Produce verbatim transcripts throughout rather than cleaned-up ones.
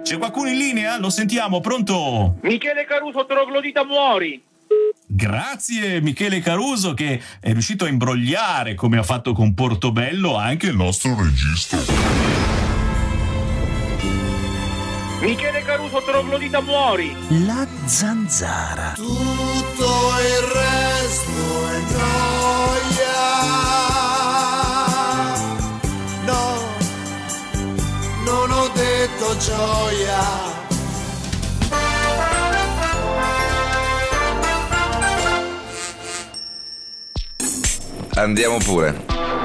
C'è qualcuno in linea? Lo sentiamo, pronto? Michele Caruso, troglodita muori. Grazie Michele Caruso, che è riuscito a imbrogliare, come ha fatto con Portobello, anche il nostro regista. Michele Caruso, troglodita muori. La zanzara. Tutto il resto è noia. No, non ho detto gioia. Andiamo pure.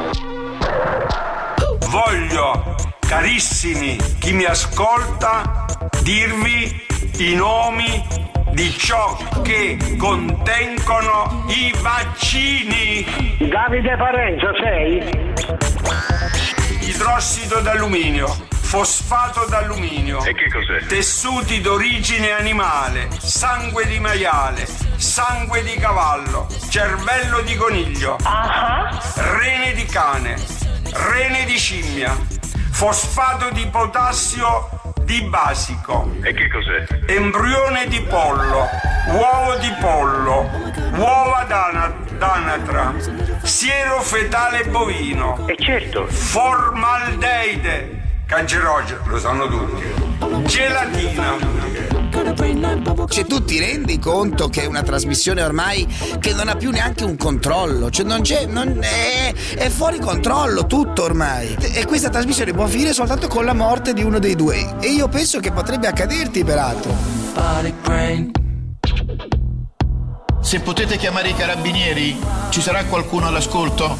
Voglio, carissimi, chi mi ascolta, dirvi i nomi di ciò che contengono i vaccini. Davide Parenzo sei? Idrossido d'alluminio, fosfato d'alluminio. E che cos'è? Tessuti d'origine animale, sangue di maiale, sangue di cavallo, cervello di coniglio, uh-huh. rene di cane, rene di scimmia, fosfato di potassio di basico. E che cos'è? Embrione di pollo, uovo di pollo, uova d'ana- d'anatra, siero fetale bovino. E certo. Formaldeide, cancerogeno, lo sanno tutti. Gelatina. Cioè, tu ti rendi conto che è una trasmissione ormai che non ha più neanche un controllo, cioè non c'è, non è, è fuori controllo tutto ormai, e questa trasmissione può finire soltanto con la morte di uno dei due, e io penso che potrebbe accaderti peraltro. Se potete chiamare i carabinieri, ci sarà qualcuno all'ascolto?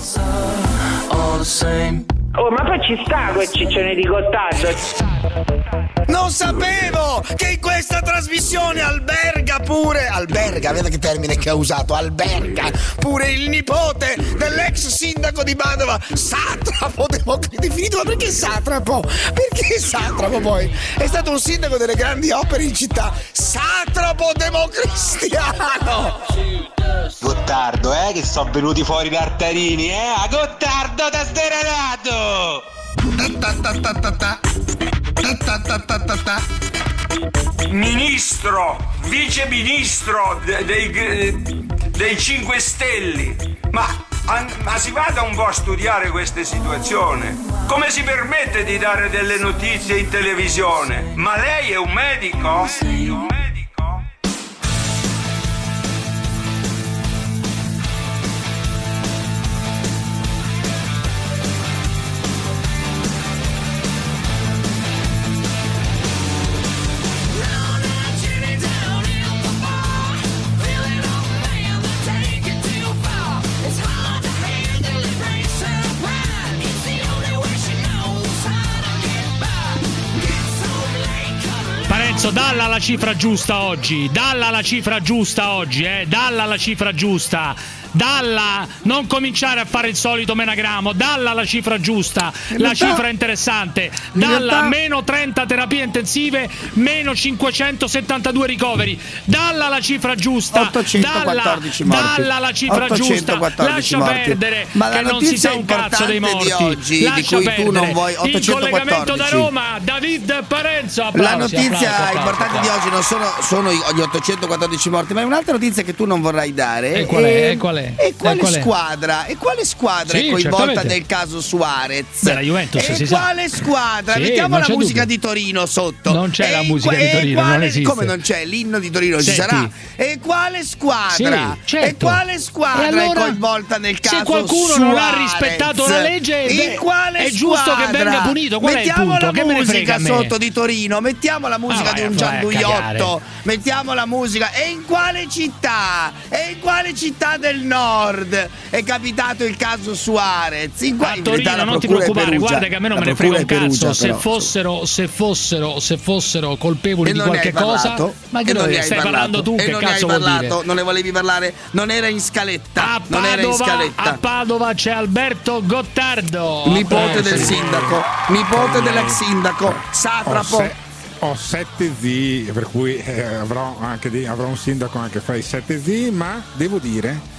Oh, ma poi ci sta quel ciccione di Gottardo. Non sapevo che in questa trasmissione alberga pure alberga, vedi che termine che ha usato, alberga pure il nipote dell'ex sindaco di Padova, Satrapo Democristiano. Definito, ma perché Satrapo? Perché Satrapo poi? È stato un sindaco delle grandi opere in città, Satrapo Democristiano. Gottardo, eh, che sono venuti fuori da Artarini, eh? A Gottardo t'ha sderanato! Ministro, vice ministro dei, dei, dei cinque Stelle, ma, ma si vada un po' a studiare queste situazioni. Come si permette di dare delle notizie in televisione? Ma lei è un medico? Sì, un medico. Dalla la cifra giusta oggi, dalla la cifra giusta oggi, eh, dalla la cifra giusta. Dalla, non cominciare a fare il solito menagramo, dalla la cifra giusta, la cifra interessante, dalla meno trenta terapie intensive, meno cinquecentosettantadue ricoveri, dalla la cifra giusta, ottocentoquattordici dalla, morti. Dalla la cifra giusta, lascia morti. Perdere ma che non si sa un cazzo dei morti, di oggi, lascia di cui perdere. Tu non vuoi, il collegamento da Roma, David Parenzo, applausi, la notizia applausi, importante applausi. di oggi non sono, sono gli ottocentoquattordici morti, ma è un'altra notizia che tu non vorrai dare. E qual è? E qual è? E quale, e qual è? squadra? E quale squadra sì, è coinvolta certamente. nel caso Suarez? Beh, la Juventus, e si quale sa. squadra? Sì, Mettiamo la musica dubbio. di Torino sotto. Non c'è e la musica qua- di Torino, quale, non esiste. Come non c'è? L'inno di Torino Senti. ci sarà. E quale squadra? Sì, certo. E quale squadra e allora, è coinvolta nel caso se qualcuno Suarez? non ha rispettato la legge, in beh, quale è giusto squadra? che venga punito. Qual mettiamo è il punto? la Che me ne frega musica a me? sotto di Torino, mettiamo la musica Ah, di vai, un vai a gianduiotto, cagare. mettiamo la musica. E in quale città? E in quale città del nord è capitato il caso Suarez? In A Torino non ti preoccupare, guarda che a me non me ne frega un cazzo. Se fossero, se fossero, se fossero colpevoli E di non ne qualche hai cosa, parlato? ma E che non noi ne hai stai parlato? parlando tu? E Che non ne hai cazzo vuol parlato? dire? Non ne volevi parlare? Non era in scaletta. A non era in Padova, scaletta. a Padova c'è Alberto Gottardo, Nipote Eh, del sì. sindaco, nipote dell'ex sindaco, Satrapo. Ho, se- ho sette zii, per cui eh, avrò anche di- avrò un sindaco anche fra i sette zii, ma devo dire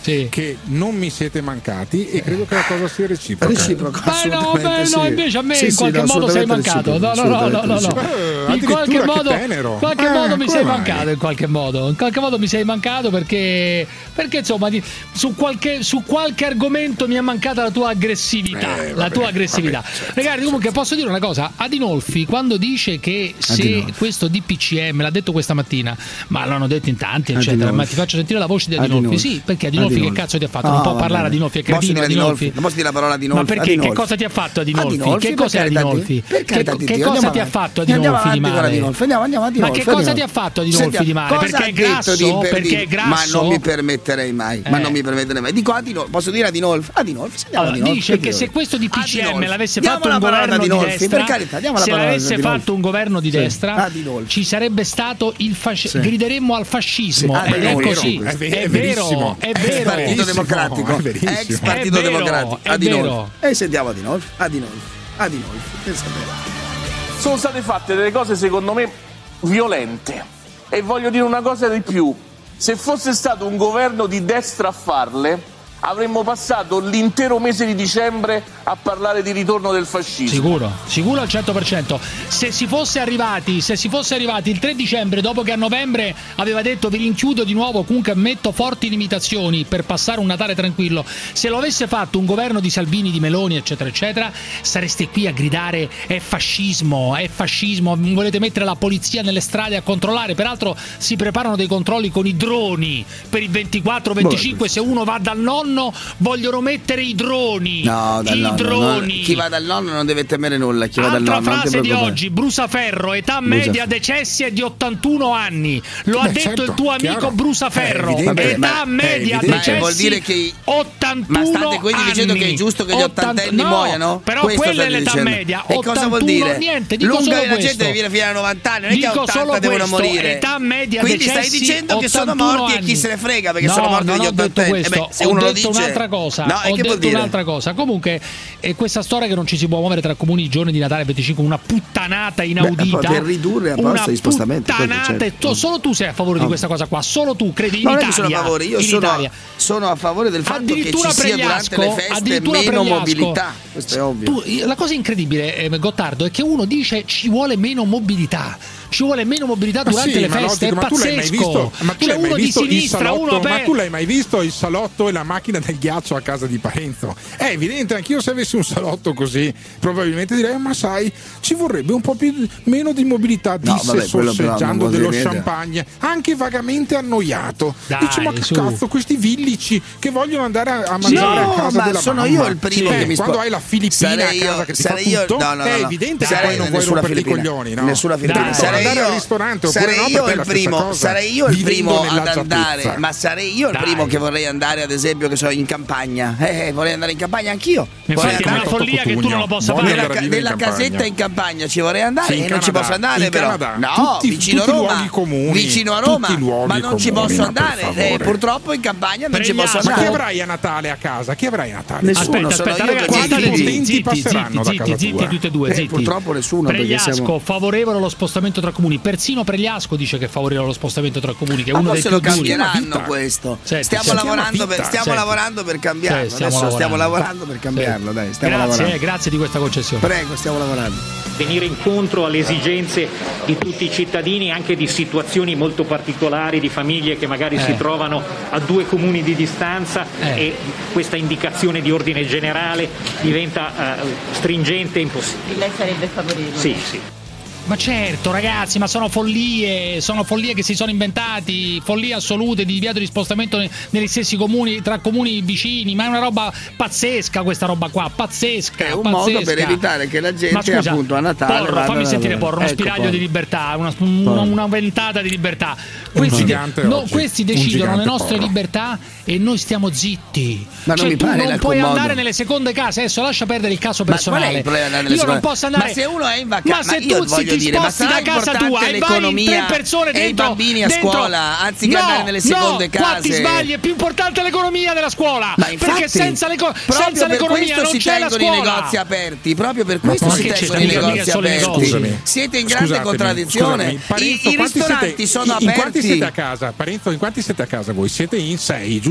sì. che non mi siete mancati e credo che la cosa sia reciproca. Reciproca. Beh, no, beh, sì. no, invece a me sì, in qualche sì, modo sei mancato. No, no, no, no, no, no. Eh, In qualche modo, tenero. qualche eh, modo mi sei mai? mancato, in qualche modo. In qualche modo mi sei mancato perché perché insomma di, su qualche su qualche argomento mi è mancata la tua aggressività, Eh, la vabbè, tua aggressività. vabbè, certo, Ragazzi, comunque certo. posso dire una cosa, Adinolfi quando dice che se Adinolfi. questo D P C M l'ha detto questa mattina, ma l'hanno detto in tanti, eccetera, Adinolfi. ma ti faccio sentire la voce di Adinolfi. Adinolfi. Sì, perché Adinolfi, Adinolfi. che cazzo ti ha fatto? Ah, Non può va parlare bene. Adinolfi, è Posso cretino dire Adinolfi. Non posso dire la parola Adinolfi? Ma perché? Adinolfi. Che cosa ti ha fatto Adinolfi? Adinolfi, Che per cos'è carità di- Adinolfi? per Che, carità di che Dio, cosa andiamo ti ha avanti. fatto Andiamo Adinolfi di avanti con male? Adinolfi, andiamo, andiamo Ma Adinolfi, che cosa Adinolfi. ti ha fatto Adinolfi Sentiamo, di male? cosa Perché ha è detto grasso? di- per Perché dire- è grasso? Ma non mi permetterei mai, ma Eh. non mi permetterei mai. Dico Adinolfi, posso dire Adinolfi? Adinolfi, sentiamo Allora, Adinolfi. dice che se questo D P C M Adinolfi. l'avesse Diamo fatto la un parola ad governo di Adinolfi, destra, per carità, diamo la se parola ad l'avesse Adinolfi. fatto un governo di Sì. destra, Adinolfi. ci sarebbe stato il fascismo. Sì. Grideremmo al fascismo. Sì, Ed è Adinolfi. così. È ve- È è vero, verissimo. è Ex vero. Partito verissimo, Democratico, è verissimo. ex Partito È vero, Democratico, è Adinolfi. vero. E sentiamo Adinolfi, Adinolfi, Adinolfi. Pensa bene. Sono state fatte delle cose secondo me violente e voglio dire una cosa di più: se fosse stato un governo di destra a farle avremmo passato l'intero mese di dicembre a parlare di ritorno del fascismo. Sicuro, sicuro al cento per cento. Se si fosse arrivati, se si fosse arrivati il tre dicembre, dopo che a novembre aveva detto vi rinchiudo di nuovo, comunque metto forti limitazioni per passare un Natale tranquillo, se lo avesse fatto un governo di Salvini, di Meloni, eccetera, eccetera, sareste qui a gridare è fascismo, è fascismo, volete mettere la polizia nelle strade a controllare. Peraltro si preparano dei controlli con i droni per il ventiquattro venticinque, se uno va dal nonno vogliono mettere i droni. No, dal I nonno, droni. non- chi va dal nonno non deve temere nulla. Chi va dal Altra nonno, non ti frase di preoccupare. oggi, Brusaferro, età media decessi è di ottantuno anni. Lo ha Beh, detto certo, il tuo amico chiaro. Brusaferro. È evidente. Età Ma- media ma decessi vuol dire che ottantuno ma state quindi dicendo anni. che è giusto che gli ottantenni no, muoiano? Però Questo quella è state l'età dicendo. media. E cosa vuol ottantuno, dire? niente, dico Lunga solo la gente questo. deve venire fino a novanta anni, non è che a Dico ottanta solo devono questo, morire. età media Quindi stai decessi, dicendo che sono ottantuno morti e chi anni. se ne frega perché no, sono morti non degli ho detto ottantenni. questo, Eh beh, se ho uno lo detto dice. un'altra cosa. No, e ho che vuol detto dire? un'altra cosa. Comunque, è questa storia che non ci si può muovere tra comuni i giorni di Natale venticinque, una puttanata inaudita. Beh, per ridurre a una posto gli spostamenti, puttanata. quello, E certo. tu- solo tu sei a favore di No. questa cosa qua. Solo tu credi in Non è che Italia. sono a favore, io in sono, Italia. sono a favore del fatto che ci Addirittura sia durante Pregliasco, le feste addirittura meno Pregliasco. mobilità. Questo è ovvio. Tu, la cosa incredibile, eh, Gottardo, è che uno dice ci vuole meno mobilità. Ci vuole meno mobilità Ma durante sì, le ma feste, logico, è ma tu l'hai mai pazzesco. visto? Ma tu Cioè, l'hai mai uno di visto il sinistra, salotto? uno Ma per... tu l'hai mai visto il salotto e la macchina del ghiaccio a casa di Parenzo? È evidente, anch'io se avessi un salotto così, probabilmente direi: ma sai, ci vorrebbe un po' più meno di mobilità, No, disse vabbè, quello però non sorseggiando vuol dello dire niente. champagne, anche vagamente annoiato. Dai, Dice: ma che su. cazzo, questi villici che vogliono andare a, a mangiare No, a casa ma della sono mamma. io il primo Eh, che mi spo- quando hai la Filippina Sarei a casa io- che ti fa sarei io- tutto, no, no, è no, no. evidente che Sarei poi non vuoi nessuna romperti i Filippina. coglioni, no? Nessuna Filippina. Tanto Sarei andare io- al ristorante oppure sarei no, io per te è il la stessa primo, cosa. sarei io il Vivendo primo ad nell'agiatezza. andare, ma sarei io il Dai. primo che vorrei andare, ad esempio, che so, in campagna. Eh, vorrei andare in campagna anch'io. Vorrei Infatti è una andare- follia che tu non lo possa Voglio fare. Nella, andare a ca- vivere nella in campagna. casetta in campagna ci vorrei andare Sì, in e non ci Canada, posso andare in però. Canada. No, Tutti- vicino tutti i Roma. luoghi comuni, vicino a tutti Roma, i luoghi ma non ci comuni, posso ma per andare. Eh, favore. purtroppo in campagna non ci Pregliasco. posso Ma chi andare. avrai a Natale a casa? Chi avrai a Natale? Nessuno. Aspetta, sono aspetta, io ragazzi, che state decido. zitti, Contenti zitti, passeranno da zitti, casa zitti, tua. tutti e due, Eh, zitti. purtroppo nessuno, perché Pregliasco, siamo- favorevole allo spostamento tra comuni. Persino Pregliasco dice che è favorevole allo spostamento tra comuni, che è Ma uno dei forse più lo duri. cambieranno vita. questo. Senti, stiamo senti. lavorando per, stiamo Senti. lavorando per cambiarlo. Sì, stiamo Adesso stiamo lavorando. lavorando per cambiarlo, Sì. dai, stiamo Grazie, lavorando. eh, grazie di questa concessione. Prego, stiamo lavorando. venire incontro alle esigenze di tutti i cittadini, anche di situazioni molto particolari, di famiglie che magari Eh. si trovano a due comuni di distanza Eh. e questa indicazione di ordine generale diventa eh, stringente e impossibile. Lei sarebbe favorevole? Sì, sì. Ma certo, ragazzi, ma sono follie, sono follie che si sono inventati, follie assolute di divieto di spostamento ne- negli stessi comuni, tra comuni vicini, ma è una roba pazzesca questa roba qua, pazzesca. È un pazzesca. modo per evitare che la gente, Ma scusa, appunto, a Natale Porro, vada fammi da- sentire Porro, uno Ecco, spiraglio Porro. di libertà, una, una, una ventata di libertà. Questi, gigante no, oggi, questi un decidono gigante le nostre Porro. libertà e noi stiamo zitti. Ma non Cioè, mi tu pare in non alcun puoi modo. andare nelle seconde case, adesso lascia perdere il caso Ma personale. qual è il problema di andare nelle Io non seconde- posso andare. Ma se uno è in vacanza, ma se ma io tu voglio ti dire, ma sposti sarà da casa importante tua e vai in l'economia tre persone e i dentro bambini a dentro- scuola, anziché no, andare nelle seconde no, qua ti case. sbagli, è più importante l'economia della scuola. Ma infatti, perché senza, l'eco- proprio senza per l'economia questo non si c'è la tengono i scuola. negozi aperti, proprio per questo ma si che c'è? tengono i Mica- mica negozi solo i aperti. negozi. Scusami. Siete in grande Scusatemi, contraddizione. scusami, Parenzo, I, i quanti ristoranti siete- sono in, in quanti aperti. siete a casa? Parenzo, in quanti siete a casa voi? Siete in sei, giusto?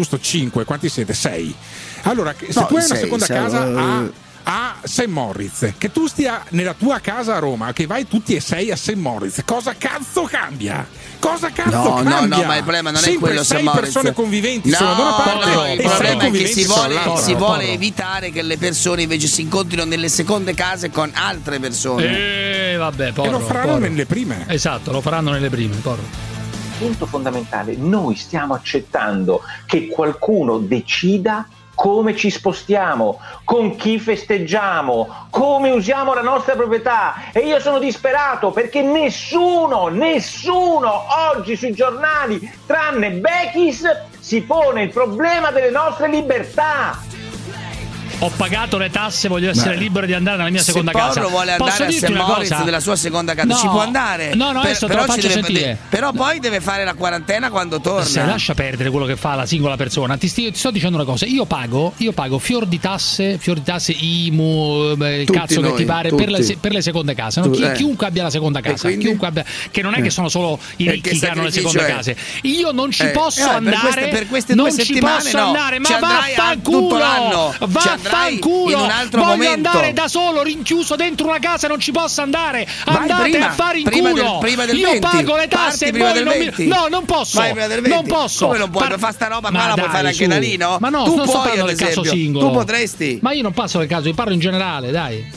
giusto? cinque, quanti siete? sei. Allora, se No, tu hai sei, una seconda sei, casa uh... a, a Saint Moritz, che tu stia nella tua casa a Roma, che vai tutti e sei a Saint Moritz, cosa cazzo cambia? Cosa cazzo no, cambia? No, no, ma il problema non Sempre è quello, sei Saint Moritz. persone conviventi no, sono da una parte no, e il problema è che si vuole, si vuole porro. evitare che le persone invece si incontrino nelle seconde case con altre persone. Eh, vabbè, porro, e lo faranno porro. nelle prime. Esatto, lo faranno nelle prime, porro. Punto fondamentale, noi stiamo accettando che qualcuno decida come ci spostiamo, con chi festeggiamo, come usiamo la nostra proprietà, e io sono disperato perché nessuno, nessuno oggi sui giornali, tranne Bechis, si pone il problema delle nostre libertà. Ho pagato le tasse, voglio essere Beh. libero di andare nella mia seconda Se casa. Porro vuole andare Posso a dirti Saint una Moritz cosa? della sua seconda casa, No. ci può andare. No, no, adesso te lo però faccio ci deve- sentire. de- però poi deve fare la quarantena quando torna. Se lascia perdere quello che fa la singola persona, ti, sti- ti sto dicendo una cosa. Io pago, io pago fior di tasse, fior di tasse I M U, eh, il Tutti cazzo noi, che ti pare per le, tutti. per le seconde case. No? Tu- Chi- eh. Chiunque abbia la seconda casa, quindi? chiunque abbia, che non è che sono solo i E ricchi che che hanno le seconde sacrificio è? case. Io non ci Eh, posso eh, per andare. queste- per queste non due ci settimane posso no. andare, ma Ci andrai a- vaffanculo! tutto l'anno. Ci andrai Vaffanculo! in un altro Voglio momento. andare da solo, rinchiuso dentro una casa, non ci posso andare. Vai Andate prima, a fare in prima culo. del- prima del Io venti. pago le tasse Parti e prima voi del non venti. mi... No, non posso. Vai prima del venti. Non posso. Come non puoi? Par- Per fare sta roba Ma qua la puoi dai, fare anche su. da lì, no? Ma no, tu non sto puoi, parlando ad del caso esempio. singolo. Tu potresti. Ma io non passo del caso, io parlo in generale, dai.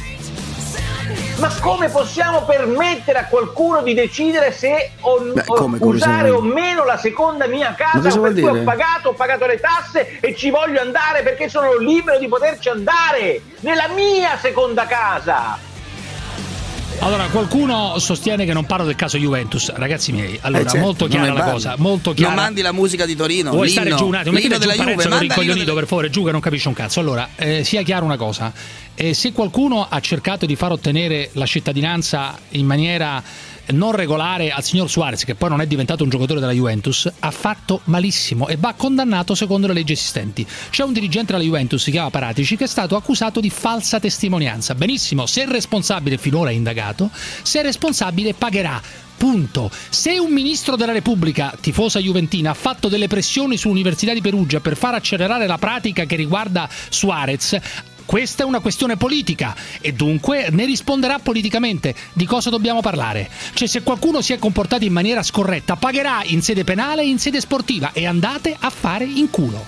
Ma come possiamo permettere a qualcuno di decidere se o, Beh, o come, come usare se- o meno la seconda mia Ma casa cosa per vuol cui dire? ho pagato, ho pagato le tasse e ci voglio andare perché sono libero di poterci andare nella mia seconda casa? Allora, qualcuno sostiene che non parlo del caso Juventus. Ragazzi miei, allora, Eh, certo, molto non chiara ne la parli. cosa, molto chiara. Non mandi la musica di Torino. Vuoi l'inno, stare giù un attimo? l'inno Mettete della giù Juve, Parenzo manda l'inno rincoglionito, della- per favore, giù che non capisce un cazzo. Allora, eh, sia chiara una cosa. Eh, se qualcuno ha cercato di far ottenere la cittadinanza in maniera non regolare al signor Suarez, che poi non è diventato un giocatore della Juventus, ha fatto malissimo e va condannato secondo le leggi esistenti. C'è un dirigente della Juventus, si chiama Paratici, che è stato accusato di falsa testimonianza. Benissimo, se il responsabile finora è indagato, se è responsabile pagherà. Punto. Se un ministro della Repubblica, tifosa juventina, ha fatto delle pressioni sull'Università di Perugia per far accelerare la pratica che riguarda Suarez, questa è una questione politica e dunque ne risponderà politicamente. Di cosa dobbiamo parlare? Cioè, se qualcuno si è comportato in maniera scorretta, pagherà in sede penale e in sede sportiva, e andate a fare in culo.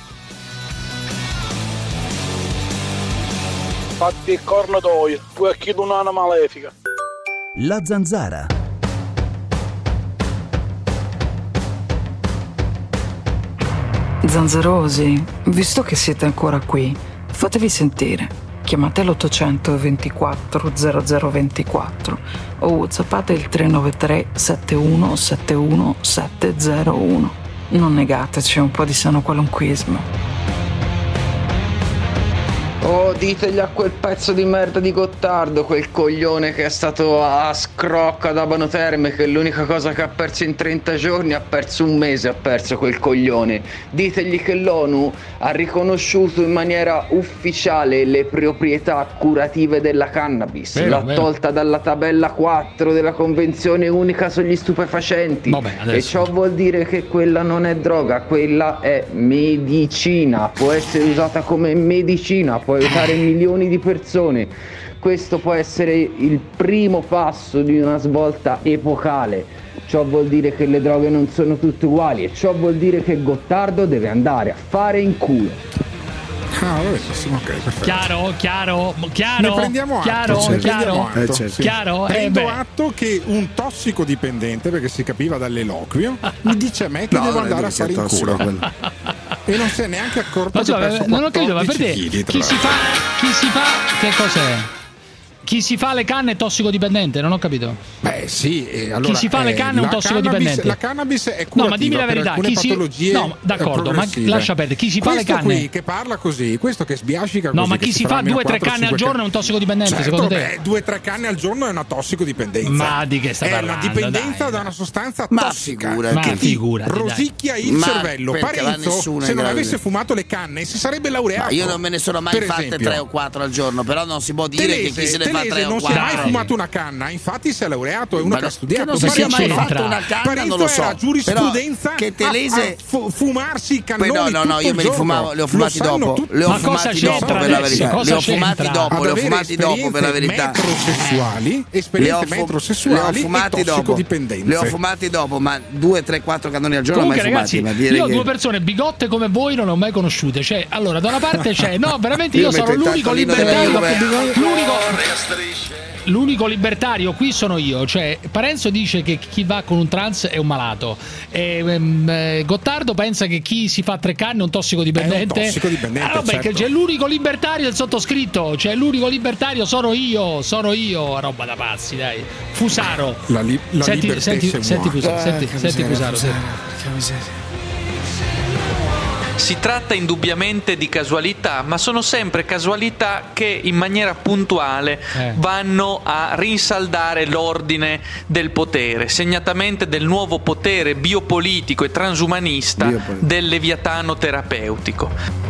Fatti il cornatoio, poi chiedo un'ana malefica. La Zanzara. Zanzarosi, visto che siete ancora qui, fatevi sentire. Chiamate l'ottocento ventiquattro zero zero ventiquattro o whatsappate il tre nove tre sette uno sette uno sette zero uno. Non negateci un po' di sano qualunquismo. Oh, ditegli a quel pezzo di merda di Gottardo, quel coglione che è stato a scrocca ad Abano Terme, che l'unica cosa che ha perso in trenta giorni, ha perso un mese, ha perso quel coglione. Ditegli che l'ONU ha riconosciuto in maniera ufficiale le proprietà curative della cannabis, Vero, l'ha vero. tolta dalla tabella quattro della Convenzione Unica sugli stupefacenti. Vabbè, E adesso. ciò vuol dire che quella non è droga, quella è medicina, può essere usata come medicina, può aiutare milioni di persone. Questo può essere il primo passo di una svolta epocale. Ciò vuol dire che le droghe non sono tutte uguali e ciò vuol dire che Gottardo deve andare a fare in culo. Ah, va benissimo, ok, perfetto. Chiaro, chiaro, chiaro. Ne prendiamo atto, chiaro, ne chiaro, prendiamo atto, Eh, sì. chiaro. Eh, Prendo beh. atto che un tossicodipendente, perché si capiva dall'eloquio, mi dice a me che No, devo non è andare a che sia fare in tossico culo. quello. E non si è neanche accorto Ma che ho scusa, perso non ho capito, ma per quattordici te chili, tra chi si l'altro. fa chi si fa che cos'è? Chi si fa le canne è tossicodipendente, non ho capito. Beh, sì, e allora, Chi si fa le eh, canne è un la tossicodipendente. cannabis- La cannabis è curativa No, ma dimmi la per verità, alcune chi si patologie No, d'accordo, ma progressive. lascia perdere. Chi si fa le Questo canne? qui che parla così, questo che sbiascica No, così, ma che chi si farà fa almeno due o tre quattro, canne al cinque giorno è un tossicodipendente, Certo, secondo te? beh, due o tre canne al giorno è una tossicodipendenza. Ma di che stai È parlando, una dipendenza dai. da una sostanza Ma tossica figurati. che Ma ti figurati, dai. rosicchia il Ma cervello. perché va Parenzo, nessuno se in non grado avesse di- fumato le canne, si sarebbe laureato. Ma io non me ne sono mai per fatte esempio. tre o quattro al giorno, però non si può dire Telese, che chi se ne fa Palese non si è mai fumato una canna, infatti si è laureato, è uno che ha studiato. non si sia mai fatto una canna, non lo so. Era giurisprudenza però che Telese a, a fu- fumarsi i cannoni. No, no, no, io me li fumavo, li ho fumati dopo. Li ho fumati dopo per la verità. Li ho fumati dopo, li ho fumati dopo per la verità. Metrosessuali, esperienze metrosessuali e tossicodipendenze. Li ho fumati dopo, ma due, tre, quattro cannoni al giorno Comunque, mai ragazzi, fumati. io ho che... due persone bigotte come voi non le ho mai conosciute. Cioè, allora, da una parte c'è, no, veramente io, io sono l'unico libertario. L'unico, l'unico libertario qui sono io. Cioè, Parenzo dice che chi va con un trans è un malato. E, um, Gottardo pensa che chi si fa tre canne è un tossicodipendente. È un tossicodipendente. Ah, vabbè, certo. che c'è l'unico libertario è il sottoscritto. Cioè, l'unico libertario sono io. Sono io. Roba da pazzi, dai. Fusaro. La, li- la senti, senti, senti, Fusaro. Eh, senti, senti Fusaro. Fusaro. Si tratta indubbiamente di casualità, ma sono sempre casualità che in maniera puntuale eh. vanno a rinsaldare l'ordine del potere, segnatamente del nuovo potere biopolitico e transumanista Biopolitico. del leviatano terapeutico.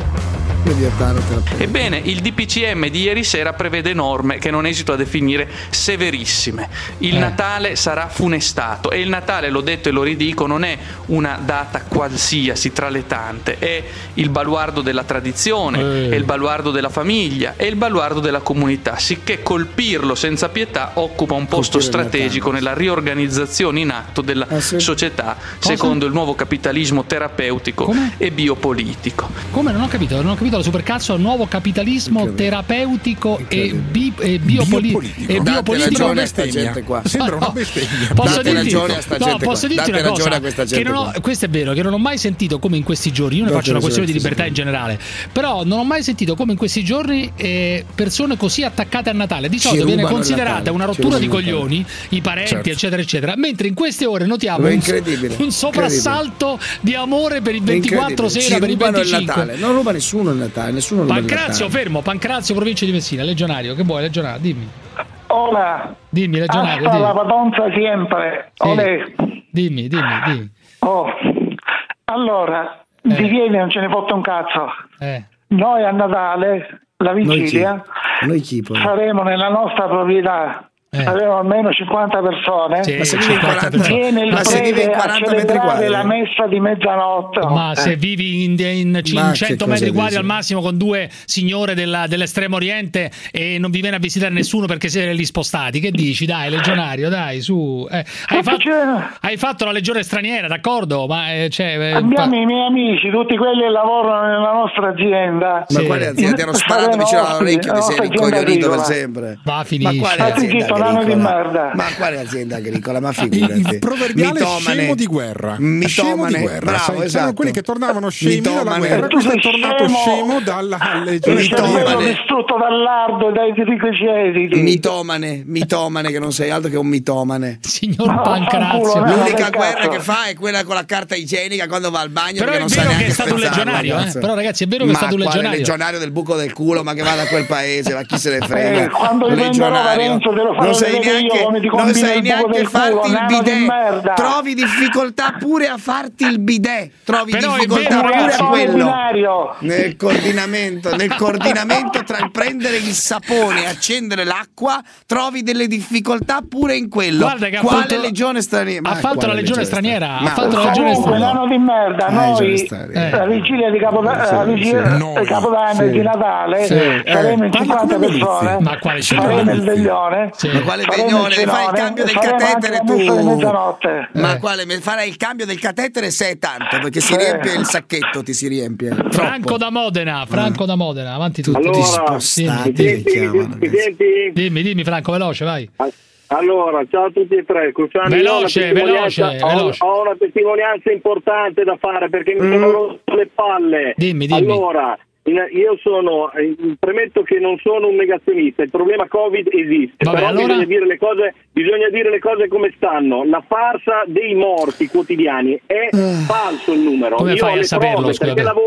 Ebbene, il D P C M di ieri sera prevede norme che non esito a definire severissime. Il eh. Natale sarà funestato e il Natale, l'ho detto e lo ridico, non è una data qualsiasi tra le tante, è il baluardo della tradizione, eh. è il baluardo della famiglia, è il baluardo della comunità, sicché colpirlo senza pietà occupa un posto Colpire strategico nella riorganizzazione in atto della ah, sì. società Cosa? secondo il nuovo capitalismo terapeutico Come? e biopolitico. Come? Non ho capito, non ho capito la supercazzo, nuovo capitalismo terapeutico e, bi- e biopolitico. E biopolitico qua. Sembra una bestemmia. Posso Date dirti, ragione a sta no, gente posso dirti Date una cosa a questa gente che non ho, questo è vero, che non ho mai sentito come in questi giorni. Io ne Date faccio una questione di ragione, libertà in generale, però non ho mai sentito come in questi giorni eh, persone così attaccate a Natale. Di solito viene considerata una rottura di coglioni, i parenti, certo. eccetera, eccetera. Mentre in queste ore notiamo un, un soprassalto di amore per il ventiquattro sera, per il venticinque. Non ruba nessuno il Natale, nessuno ruba Pancrazio, fermo, Pancrazio, provincia di Messina, legionario, che vuoi, legionario, dimmi. Hola. Dimmi, legionario, Hasta dimmi. la padonza sempre. Sì. Olè. Dimmi, dimmi, dimmi. Oh. Allora, Eh. di ieri non ce ne fotte un cazzo. Eh. Noi a Natale, la vigilia, Noi chi poi? saremo nella nostra proprietà. Eh. Saremo almeno cinquanta persone. Sì, Ma se vivi in cinquanta quaranta, Viene il ma se vivi in prete a quaranta metri celebrare quadri. la messa di mezzanotte. Ma Eh. se vivi in, in Ma cento che metri cosa quadri dici? al massimo con due signore della- dell'estremo oriente e non vi viene a visitare nessuno perché siete lì spostati, che dici? Dai, legionario, dai, su. Eh, hai, fatto, hai fatto la legione straniera, d'accordo? Ma eh, cioè, eh, Abbiamo pa- i miei amici, tutti quelli che lavorano nella nostra azienda. Ma quale azienda? Ti hanno sparato vicino all'orecchio, ti sei rincoglionito per sempre. Va, Ma finisci. quale Stai azienda zitto, nano di agricola? merda. Ma quale azienda agricola? Ma Il, figurati. il proverbiale Mitomane. scemo di guerra. Mitomane. Scemo di guerra. Bravo, Sai, sono esatto. quelli che tornavano scemi dalla Mitomane. guerra. Tu Questo sei è tornato scemo. scemo dalla legione Il cervello Mitomane. distrutto dall'ardo e dai trigliceri. Mitomane, mitomane che non sei altro che un mitomane. Signor Ma Pancrazio. vaffanculo, eh. L'unica che guerra cazzo. che fa è quella con la carta igienica quando va al bagno. Però perché è non sa vero che neanche è stato un spezzarla, legionario, eh. cazzo. Però ragazzi, è vero che è Ma stato un quale legionario. legionario del buco del culo, ma che va da quel paese, ma chi se ne frega? Eh, quando diventerò Parenzo te lo farò non sai vedere io neanche, come ti non combino sai il buco neanche del farti culo, il nano di bidet. merda. Trovi difficoltà pure a farti il bidet. Trovi Però è difficoltà vero, pure ragazzi, a quello. binario. Nel coordinamento, nel coordinamento tra il prendere il sapone e accendere l'acqua, trovi delle difficoltà pure in quello. Guarda che ha Quale fatto- legione straniera? ha Ma fatto quale la legione legione straniera, Ma- ha fatto la legione Comunque, straniera. nano di merda, Ah, noi legione straniera. la vigilia di Capodanno, Sì, la vigilia sì. di Capodanno e Sì. di Natale Sì. saremo in Eh. cinquanta Parla come persone. Ma quale faremo il cinquanta? veglione. Sì. Ma quale faremo veglione? il Fai il cenone cambio del e faremo catetere anche la messa di tu. mezzanotte. Ma Eh. quale? Farai il cambio del catetere se è tanto, perché si Eh. riempie il sacchetto, ti si riempie. Franco Troppo. da Modena, Franco da Modena, avanti tu. Tutti Allora, spostati mi che chiamano. senti? Mi senti? Dimmi, dimmi Franco, veloce, vai. Allora, ciao a tutti e tre. Cruciani, Veloce, io ho una testimonianza- veloce, ho, veloce. ho una testimonianza importante da fare perché mi sono rotto le palle. Dimmi, dimmi. Allora, in- io sono, in- premetto che non sono un negazionista, il problema Covid esiste, Vabbè, però allora- bisogna dire le cose, bisogna dire le cose come stanno. La farsa dei morti quotidiani è falso il numero. Come io fai ho a le saperlo, prove scusa, perché per- lavoro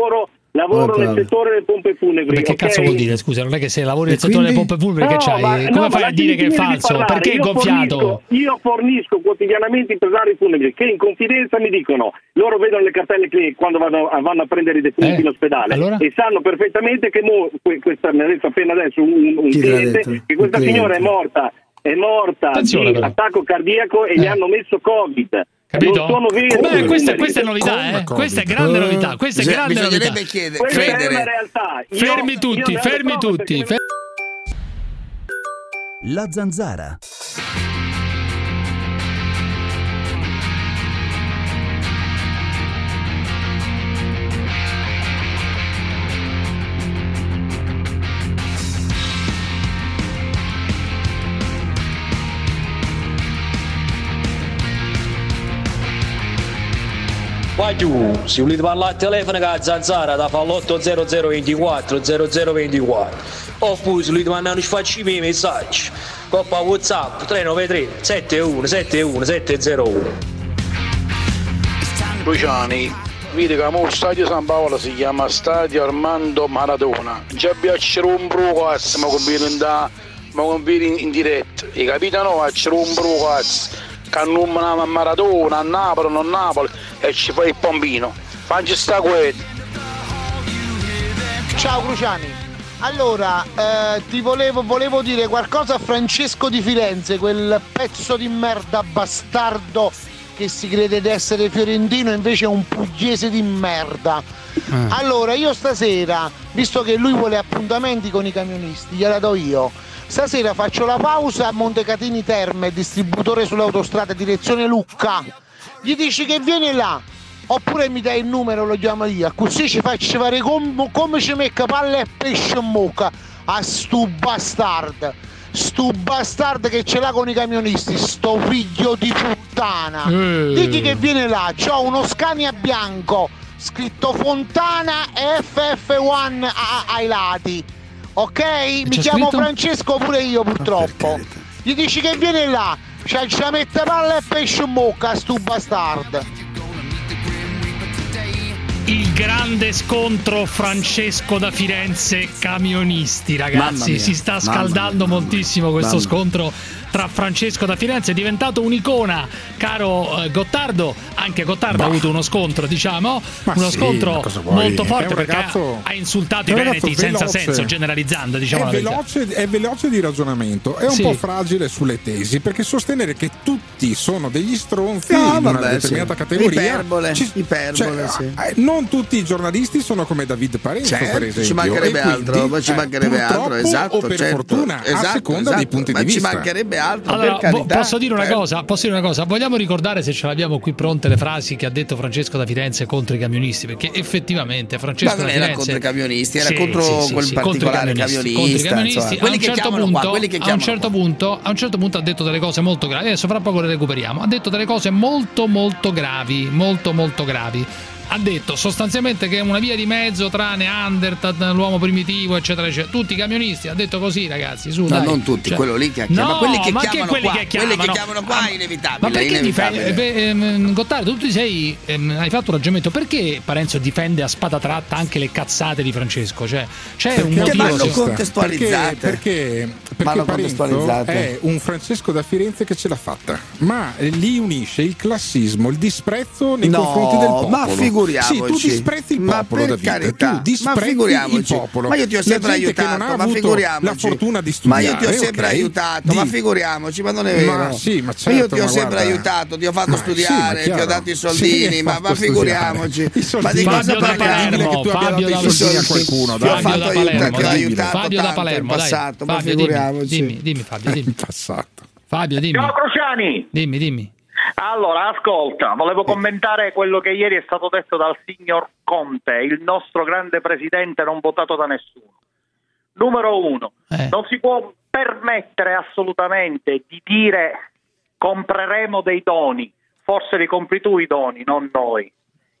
lavoro Oh, nel settore delle pompe funebri. Perché okay? cazzo vuol dire? Scusa, non è che se lavori nel E settore quindi? delle pompe funebri, che No, c'hai? ma- Come no, fai ma a dire che è lasciami falso? parlare. Perché è Io gonfiato? fornisco- Io fornisco quotidianamente impresari funebri che in confidenza mi dicono, loro vedono le cartelle cliniche quando vanno, vanno a prendere i defunti Eh, in ospedale allora? e sanno perfettamente che mo, que- questa mi ha detto appena adesso un, un Chi te l'ha cliente detto? che questa Un signora è cliente. morta è morta Attenzione, di però. attacco cardiaco e gli Eh. hanno messo Covid. Capito? Non sono veri. Beh, i questa, numeri. questa è novità, eh. Questa è grande novità. Questa è Bisogna- grande novità. bisognerebbe chiedere, Questa è credere. una realtà. Io- Fermi io tutti, ne ho fermi le prove tutti. perché- fer- La Zanzara. Vai tu, se volete parlare al telefono con la Zanzara da fa l'otto zero zero ventiquattro zero zero ventiquattro oppure se volete mandare un sfacci miei messaggi coppa WhatsApp tre nove tre sette uno sette uno sette zero uno. Luciani, vedi che mo stadio San Paolo si chiama Stadio Armando Maradona. Già piacere un bruco cazzo, ma conviene da ma conviene in, in diretta. I capitano faccio un bruco cazzo. Che non a Maradona, a Napoli, non Napoli e ci fai il pompino. Facci sta quello. Ciao Cruciani. Allora, eh, ti volevo, volevo dire qualcosa a Francesco di Firenze, quel pezzo di merda bastardo che si crede di essere fiorentino, invece è un pugliese di merda. Allora, io stasera, visto che lui vuole appuntamenti con i camionisti, gliela do io. Stasera faccio la pausa a Montecatini Terme, distributore sull'autostrada direzione Lucca. Gli dici che viene là, oppure mi dai il numero, lo chiamo io, così ci faccio fare com- come ci mette palle e pesce in bocca a stu bastard. Stu bastard che ce l'ha con i camionisti, sto figlio di puttana. Eh. Digli che viene là, c'ho uno Scania bianco, scritto Fontana e F F uno a- ai lati. Ok? Mi c'è chiamo scritto? Francesco pure io purtroppo. Gli dici che viene là, c'ha il ciametta palla e pesce in bocca, stu bastard. Il grande scontro Francesco da Firenze camionisti, Mamma ragazzi. mia, Si sta mamma scaldando mia, moltissimo questo mamma. scontro tra Francesco da Firenze. È diventato un'icona, caro eh, Gottardo. Anche Gottardo Bah. ha avuto uno scontro, diciamo, Ma uno sì, scontro ma cosa vuoi? molto È forte un perché ragazzo- ha, ha insultato i è un ragazzo veneti senza veloce. senso, generalizzando, diciamo È la verità. veloce, è veloce di ragionamento, è un Sì. po' fragile sulle tesi, perché sostenere che tutti sono degli stronzi No, in una vabbè, determinata sì. categoria. Iperbole, ci- iperbole, cioè, sì. eh, non tutti i giornalisti sono come David Parenzo, Certo, per esempio. ci mancherebbe e quindi, altro, ma ci eh, mancherebbe altro, purtroppo esatto, o per certo. fortuna, a Esatto, seconda esatto, dei punti ma di ci vista. mancherebbe altro, Allora, per bo- carità. posso dire una Eh. cosa? Posso dire una cosa? Vogliamo ricordare, se ce l'abbiamo qui pronte, le frasi che ha detto Francesco da Firenze contro i camionisti? Perché effettivamente Francesco Ma non da era Firenze contro i camionisti, era Sì, contro sì, sì, quel sì, particolare contro i camionista, camionista, contro i camionnisti. insomma. A Quelli un che certo chiamano punto, qua, quelli che a un chiamano certo qua. punto, a un certo punto ha detto delle cose molto gravi. Adesso fra poco le recuperiamo. Ha detto delle cose molto molto gravi, molto molto gravi. Ha detto sostanzialmente che è una via di mezzo tra Neanderthal, l'uomo primitivo, eccetera, eccetera. Tutti i camionisti, ha detto così, ragazzi. Su, No, dai. non tutti, Cioè- quello lì che No, chiama, quelli che ma che chiamano quelli qua, che quelli che chiamano? chiamano qua è inevitabile. Ma perché è difendi, inevitabile. ehm, Gottardo, tu ti sei, ehm, hai fatto un ragionamento, perché Parenzo difende a spada tratta anche le cazzate di Francesco? Cioè, c'è un Perché motivo vanno se- contestualizzate. Perché, perché, perché Vanno Parenzo contestualizzate. è un Francesco da Firenze che ce l'ha fatta, ma lì unisce il classismo, il disprezzo nei No, confronti del popolo. ma figuriamoci. Sì, tu disprezzi il Ma popolo, per David, carità, tu disprezzi ma figuriamoci. il popolo. Ma io ti ho La sempre gente che non aiutato, ha ma avuto figuriamoci. la fortuna di Ma studiare. io ti ho sempre ok? aiutato, Di- ma figuriamoci, ma non è vero. Ma sì, ma io certo, ti ho ma sempre guarda. aiutato, ti ho fatto Ma sì, studiare, ma ti ho chiaro. dato i Sì, soldini, mi hai ma, fatto ma figuriamoci. studiare. I soldini. Ma di cosa Fabio da parliamo? Palermo, che tu abbia Fabio dato da i soldini a Palermo. qualcuno, Ti ho dai. Fabio fatto da aiutare, Palermo, ti ho dai. aiutato Fabio da tanto in Palermo, dai. passato, ma Fabio, dimmi, figuriamoci. dimmi, dimmi Fabio, dimmi. In passato. Fabio, dimmi. Ciao Cruciani! Dimmi, dimmi. Allora, ascolta, volevo commentare quello che ieri è stato detto dal signor Conte, il nostro grande presidente non votato da nessuno. Numero uno, Eh. non si può permettere assolutamente di dire compreremo dei doni, forse li compri tu i doni, non noi.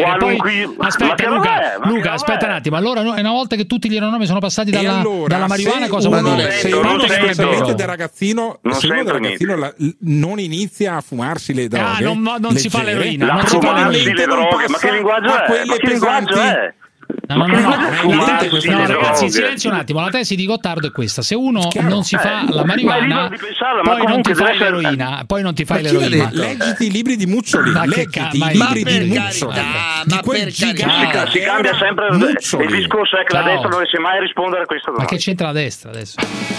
che poi Qualunque- aspetta ma che Luca, non è, ma che Luca non aspetta è. un attimo, allora no- una volta che tutti gli aeronomi sono passati dalla dalla, allora, dalla marijuana cosa uno, vuol dire? Se Se uno uno specialmente da ragazzino, Non se uno da sento ragazzino la, non inizia a fumarsi le droghe, Ah, non, non si fa leggere, l'eroina, non si fa Fumarsi l'eroina. le droghe, ma che linguaggio a è? quelle Ma che linguaggio pesanti. è? No, no, no, no, Ma che la fumarsi te- le no, ragazzi, droghe? silenzio un attimo. La tesi di Gottardo è questa: se uno Chiaro. non si fa Eh, la ma è libero marijuana, di pensarla, ma poi non ti comunque fai deve essere- l'eroina, poi non ti fai Ma chi l'ha l'eroina. detto? Leggiti i libri di Muccioli, Ma che leggiti ca- i ma- libri ma di per Muccioli, carità, di ma quel per gigante carità. Si cambia sempre il Muccioli. il discorso è che la Ciao. destra non riesce mai a rispondere a questa Ma domanda. che c'entra la destra adesso?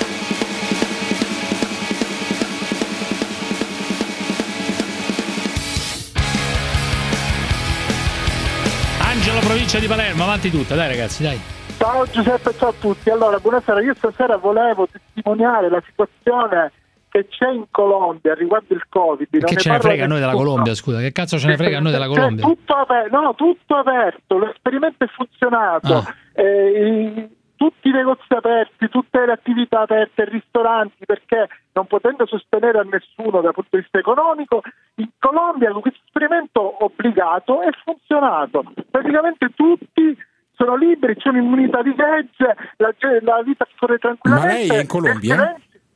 Angelo, provincia di Palermo, avanti tutta, dai ragazzi, dai. Ciao Giuseppe, ciao a tutti. Allora, buonasera. Io stasera volevo testimoniare la situazione che c'è in Colombia riguardo il Covid. Non Che ce ne parlo frega a noi della nessuno. Colombia, scusa, che cazzo ce ne frega a noi della Cioè, Colombia? tutto aperto, no, tutto aperto, l'esperimento è funzionato. Ah. Eh, i- tutti i negozi aperti, tutte le attività aperte, ristoranti, perché non potendo sostenere a nessuno dal punto di vista economico, in Colombia questo esperimento obbligato è funzionato. Praticamente tutti sono liberi, c'è un'immunità di legge, la, la vita scorre tranquillamente. Ma lei è in Colombia?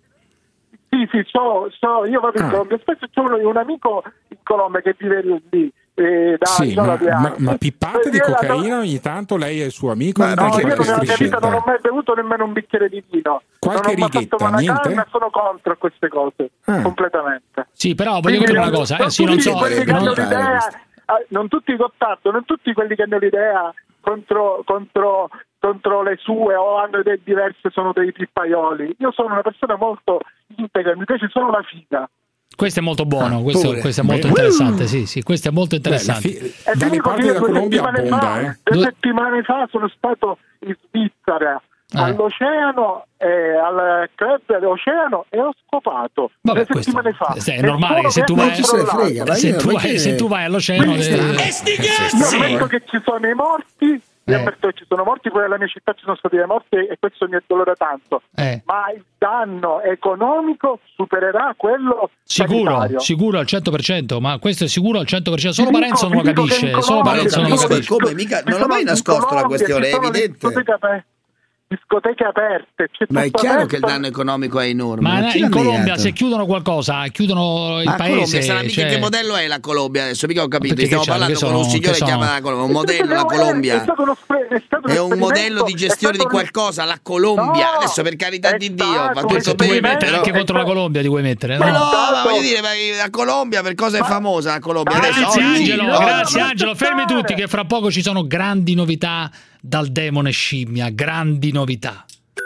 Sì, sì, so, so, io vado in Ah. Colombia, spesso c'è un, un amico in Colombia che vive lì. Eh, da, Sì, da ma, due ma, anni. ma pippate di Io la- cocaina ogni tanto, lei è il suo amico? Ma ogni No, tanto io qualche nella mia vita non ho striscetta? mai bevuto nemmeno un bicchiere di vino. Qualche non ho mai fatto righetta, una niente? canna, sono contro a queste cose, Ah. completamente. Sì, però voglio Quindi capire una non- cosa, non eh, sì, non tutti so, quelli che non- hanno l'idea, eh, non tutti i Gottardo, non tutti quelli che hanno l'idea contro, contro, contro le sue o hanno idee diverse sono dei pippaioli. Io sono una persona molto integra, mi piace solo la figa. questo è molto buono, Ah, questo, pure. questo è molto Beh, interessante, sì, sì, questo è molto Beh, la interessante. fi- E dalle dico parti che io della due Colombia settimane abbonda, fa, eh. due Due- settimane fa sono stato in Svizzera Eh. all'oceano, eh, al club dell'oceano e ho scopato Vabbè, due questo settimane fa. è normale che se tu Nessuno vai, mi ha controllato. frega, ma se io- tu ma vai, che- se tu vai all'oceano, Quindi- eh, Io sì. ammetto che ci sono i morti, io Eh. ammetto che ci sono morti, poi nella mia città ci sono stati dei morti e questo mi addolora tanto. Eh. Ma il danno economico supererà quello Sicuro, sanitario. sicuro al cento per cento, ma questo è sicuro al cento per cento. Solo Ti dico- Parenzo non lo ti dico che capisce, in solo Colombia Parenzo non lo ci sono- capisce. come, mica- non Ci l'ho mai sono- in nascosto la Colombia questione, ci è sono le evidente. discoteche aper- discoteche aperte, c'è Ma è tutto chiaro aperto. che il danno economico è enorme. Ma chi in l'ha Colombia negato? se chiudono qualcosa, chiudono il Ma paese. Colombia sarà mica cioè- che modello è la Colombia adesso? Mica ho capito, Perché stiamo che c'hanno? parlando Che con un sono- signore che che sono? chiama la Colombia, un È modello la stato- Colombia. È stato, uno spre- è stato È un esperimento, modello di è gestione stato di un- qualcosa, la Colombia. No, Adesso per carità è di Dio, stato va un tutto Tu vuoi bene, mettere però. anche contro la Colombia, ti vuoi mettere? Ma no? no, ma Stato- voglio dire, ma la Colombia per cosa è famosa la Colombia? Adesso Grazie oggi- Angelo, no, grazie no, Angelo, no, fermi no, tutti no. che fra poco ci sono grandi novità dal demone scimmia, grandi novità.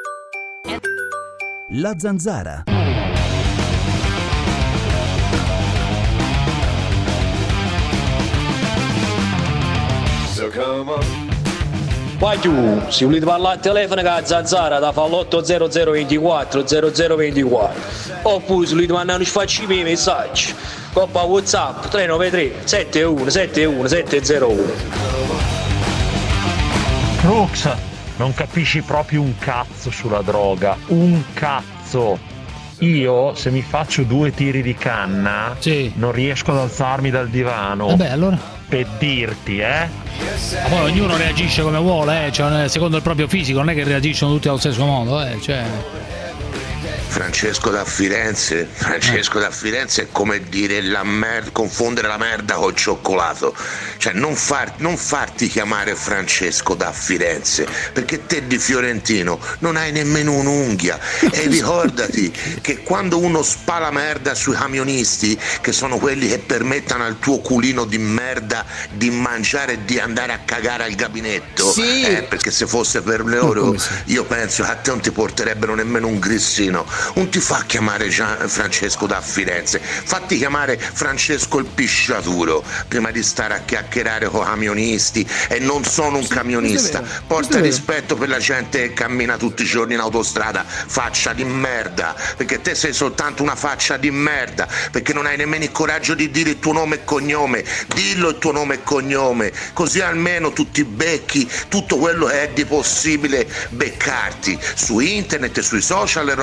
La Zanzara. Vai tu, se volete parlare al telefono con la Zanzara da fa l'otto zero zero ventiquattro zero zero ventiquattro oppure se volete mandare un sfaccimi i messaggi coppa WhatsApp tre nove tre sette uno sette uno sette zero uno. Crux, non capisci proprio un cazzo sulla droga, un cazzo. Io se mi faccio due tiri di canna non riesco ad alzarmi dal divano. Vabbè, allora. Per dirti, eh? Ma poi ognuno reagisce come vuole, eh? Cioè, secondo il proprio fisico, non è che reagiscono tutti allo stesso modo, eh? Cioè... Francesco da Firenze, Francesco da Firenze è come dire la mer- confondere la merda col cioccolato, cioè non, far- non farti chiamare Francesco da Firenze, perché te di fiorentino non hai nemmeno un'unghia e ricordati che quando uno spala merda sui camionisti, che sono quelli che permettono al tuo culino di merda di mangiare e di andare a cagare al gabinetto, Sì. eh, perché se fosse per loro io penso che a te non ti porterebbero nemmeno un grissino. Non ti fa chiamare Gian- Francesco da Firenze, fatti chiamare Francesco il pisciaturo prima di stare a chiacchierare con camionisti, e non sono un camionista. Porta rispetto per la gente che cammina tutti i giorni in autostrada, faccia di merda, perché te sei soltanto una faccia di merda, perché non hai nemmeno il coraggio di dire il tuo nome e cognome. Dillo il tuo nome e cognome, così almeno tu ti becchi tutto quello che è di possibile beccarti su internet, sui social e roba varia.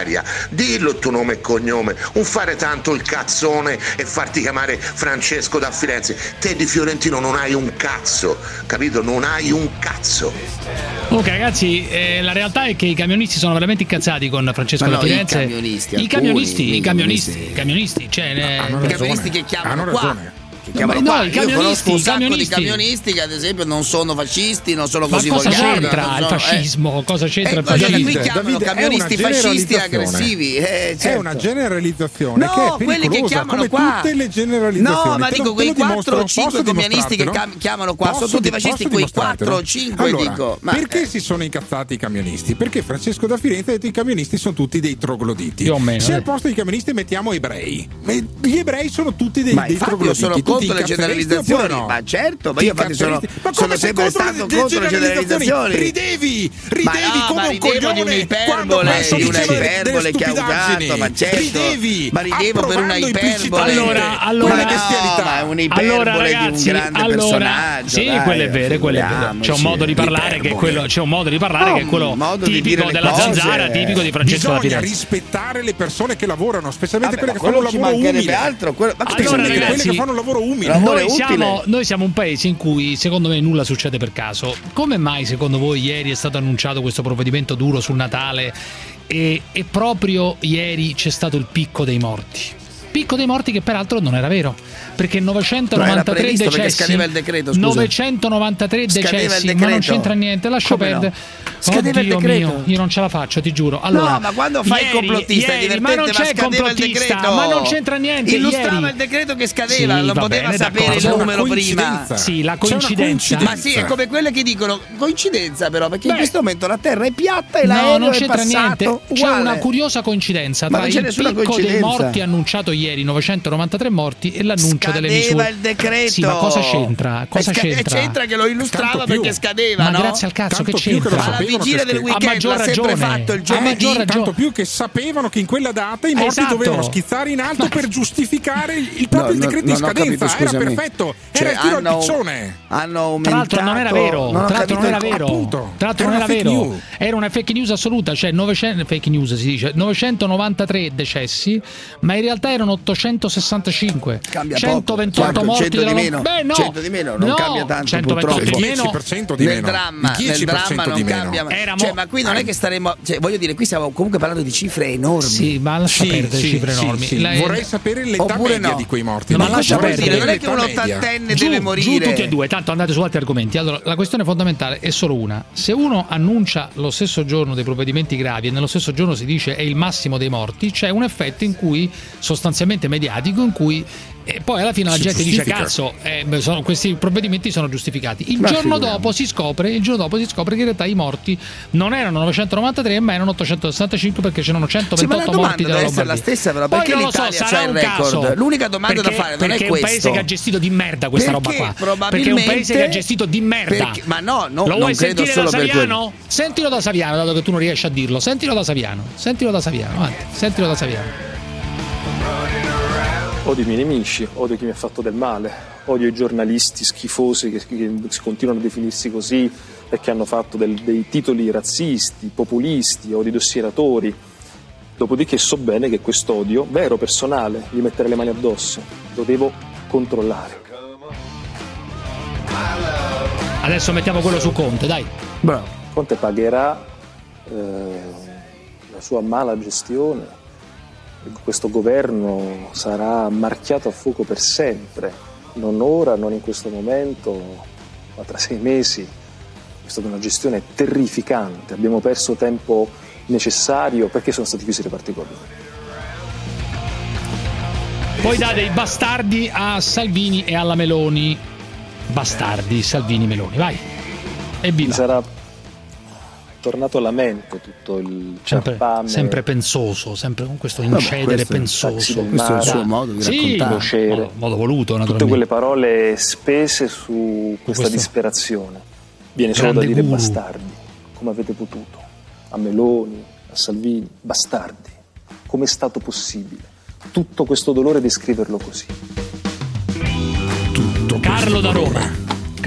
bancaria, dillo il tuo nome e cognome, non fare tanto il cazzone e farti chiamare Francesco da Firenze. Te di Fiorentino non hai un cazzo, capito? Non hai un cazzo. Ok ragazzi, eh, la realtà è che i camionisti sono veramente incazzati con Francesco Ma da no, Firenze. i camionisti, I camionisti, alcuni, i camionisti, i camionisti, cioè no, i camionisti che chiamano hanno qua. ragione. Che chiamano no, qua. i Io camionisti, conosco un i sacco camionisti. di camionisti che ad esempio non sono fascisti, non sono così Ma cosa volgari. c'entra non il sono- fascismo? eh. Cosa c'entra Eh, il guarda, fascismo? qui chiamano Davide, è camionisti una fascisti e generalizzazione. aggressivi. Eh, È certo. una generalizzazione No, che è quelli che pericolosa, chiamano come qua. tutte le generalizzazioni. No, ma Te dico lo- te quei lo quattro o dimostro. cinque Posso camionisti che dimostrartelo? cam- chiamano qua, sono Posso tutti di- fascisti, posso quei dimostrartelo? quattro o cinque, Allora, dico. Ma perché eh. si sono incazzati i camionisti? Perché Francesco da Firenze ha detto i camionisti sono tutti dei trogloditi. Più o meno, Se eh. al posto dei camionisti mettiamo ebrei, gli ebrei sono tutti dei, Ma dei infatti io trogloditi. sono Tu ti contro le incazzeresti generalizzazioni, oppure no? ma certo, ma Ti io infatti sono, incazzeresti? Ma sono come sei sempre contro stato le contro le generalizzazioni. Ridevi, ridevi Ma no, come ma un ridevo di coglione quando un'iperbole, questo di una diceva delle iperbole che ha stupidaggini. usato, ma certo, Ridevi, ma ridevo per una approvando iperbole. implicitamente Allora, allora- quelle Ma no, bestialità. ma è un'iperbole Allora di un ragazzi, grande allora, personaggio. sì, dai, quello è vero, quello è vero. C'è un figuriamoci. modo di parlare che è Iperbole. quello, c'è un modo di parlare No, che è quello un modo di tipico dire le della cose. zanzara, tipico di Francesco da Bisogna Firenze. rispettare le persone che lavorano, specialmente Vabbè, quelle ma che fanno un quello ci lavoro mancherebbe umile. altro. Quello, ma che Allora, bisogna dire? ragazzi, quelle che fanno un lavoro umile. Lavoro Noi siamo, utile. noi siamo un paese in cui secondo me nulla succede per caso. Come mai secondo voi ieri è stato annunciato questo provvedimento duro sul Natale e, e proprio ieri c'è stato il picco dei morti? Picco dei morti che peraltro non era vero, perché novecentonovantatré No, era previsto perché decessi, scadeva il decreto, scusa. novecentonovantatré Scadeva il decessi, ma decreto. non c'entra niente, lascia Come no? perdere. Scadeva il Oddio decreto. mio, io non ce la faccio, ti giuro. Allora, no, ma quando fai il ieri- complottista è ieri- divertente, ma non c'è scadeva il complottista, decreto. ma non c'entra niente. Illustrava ieri. il decreto che scadeva, Sì, non va poteva bene, sapere il d'accordo. numero C'è una prima. coincidenza. Sì, la C'è una coincidenza. Ma sì, è come quelle che dicono coincidenza però, perché Beh. in questo momento la Terra è piatta e No, l'aereo non è c'entra passato niente. C'è uguale. una curiosa coincidenza Ma tra non il c'è nessuna picco dei coincidenza. morti annunciato ieri, novecentonovantatré morti, e l'annuncio delle Scadeva misure. il decreto. Sì, ma cosa c'entra? Cosa E sca- c'entra? e c'entra che lo illustrava Tanto più. perché scadeva, Ma no? grazie al cazzo, Tanto che più che lo c'entra? Alla sapevano vigilia che del sche- weekend A maggior l'ha sempre ragione. fatto il A giovedì. maggior ragione. Tanto più che sapevano che in quella data i morti Esatto. dovevano schizzare in alto Ma- per giustificare il, il proprio No, no, decreto non di ho scadenza. capito, Era scusami. perfetto, Cioè, era il tiro hanno- al piccione. Hanno aumentato. Tra l'altro non era vero, non ho tra l'altro capito non era il- vero, appunto, tra l'altro era non era una fake vero, news. era una fake news assoluta, cioè novecento fake news si dice, novecentonovantatré decessi, ma in realtà erano ottocentosessantacinque, Cambia centoventotto poco. Quanto? morti cento di della meno? Beh, no, cento di meno, non no, cambia tanto, centoventotto purtroppo. di Il meno. dieci per cento di nel meno. dramma, Il nel dieci per cento dramma non di meno. cambia. Eramo- Cioè, ma qui non è che staremo, cioè, voglio dire, qui stiamo comunque parlando di cifre enormi. Sì, ma lascia Sì, perdere sì, cifre sì, enormi. sì. Lei- Vorrei sapere l'età Oppure media no. di quei morti. No, ma Non lascia vorrei perdere. sapere Non è che un l'età media. ottantenne Giù, deve giù morire. tutti e due, tanto andate su altri argomenti. Allora, la questione fondamentale è solo una: se uno annuncia lo stesso giorno dei provvedimenti gravi e nello stesso giorno si dice è il massimo dei morti, c'è un effetto in cui sostanzialmente mediatico in cui e poi alla fine la Si gente giustifica. dice cazzo, eh, beh, sono- questi provvedimenti sono giustificati. Il Ma giorno figuriamo. dopo si scopre, il giorno dopo si scopre che in realtà i morti non erano novecentonovantatré ma erano ottocentosessantacinque, perché c'erano Sì, ma la centoventotto domanda morti della deve essere la Lombardia. stessa, però, Poi perché non lo so, l'Italia sarà c'ha il un record? caso. L'unica domanda da Perché- fare non è perché è un paese questo. che ha gestito di merda questa Perché roba qua. Perché è un probabilmente- paese che ha gestito di merda. Perché- ma no, no, Lo non vuoi credo sentire solo da per Saviano? Sentilo da Saviano, dato che tu non riesci a dirlo. Sentilo da Saviano. Sentilo da Saviano. Avanti. Sentilo da Saviano. Odio i miei nemici, odio chi mi ha fatto del male, odio i giornalisti schifosi che, che continuano a definirsi così e che hanno fatto del, dei titoli razzisti, populisti, odio i dossieratori. Dopodiché so bene che quest'odio, vero, personale, di mettere le mani addosso, lo devo controllare. Adesso mettiamo quello su Conte, dai. Bravo. Conte pagherà eh, la sua mala gestione. Questo governo sarà marchiato a fuoco per sempre, non ora, non in questo momento, ma tra sei mesi. È stata una gestione terrificante, abbiamo perso tempo necessario perché sono stati chiusi i reparti Covid. Poi date i bastardi a Salvini e alla Meloni. Bastardi, Salvini, Meloni, vai. E Mi viva. sarà tornato alla mente tutto il Sempre, ciampame, sempre pensoso, sempre con questo Vabbè, incedere questo è il taxi pensoso. del Questo è il suo Da- modo di sì, raccontare. Crociere. modo, modo voluto, tutte naturalmente. quelle parole spese su questa questo disperazione. Viene solo da grande dire guru. bastardi, come avete potuto, a Meloni, a Salvini, bastardi, come è stato possibile tutto questo dolore descriverlo così? Carlo da Roma.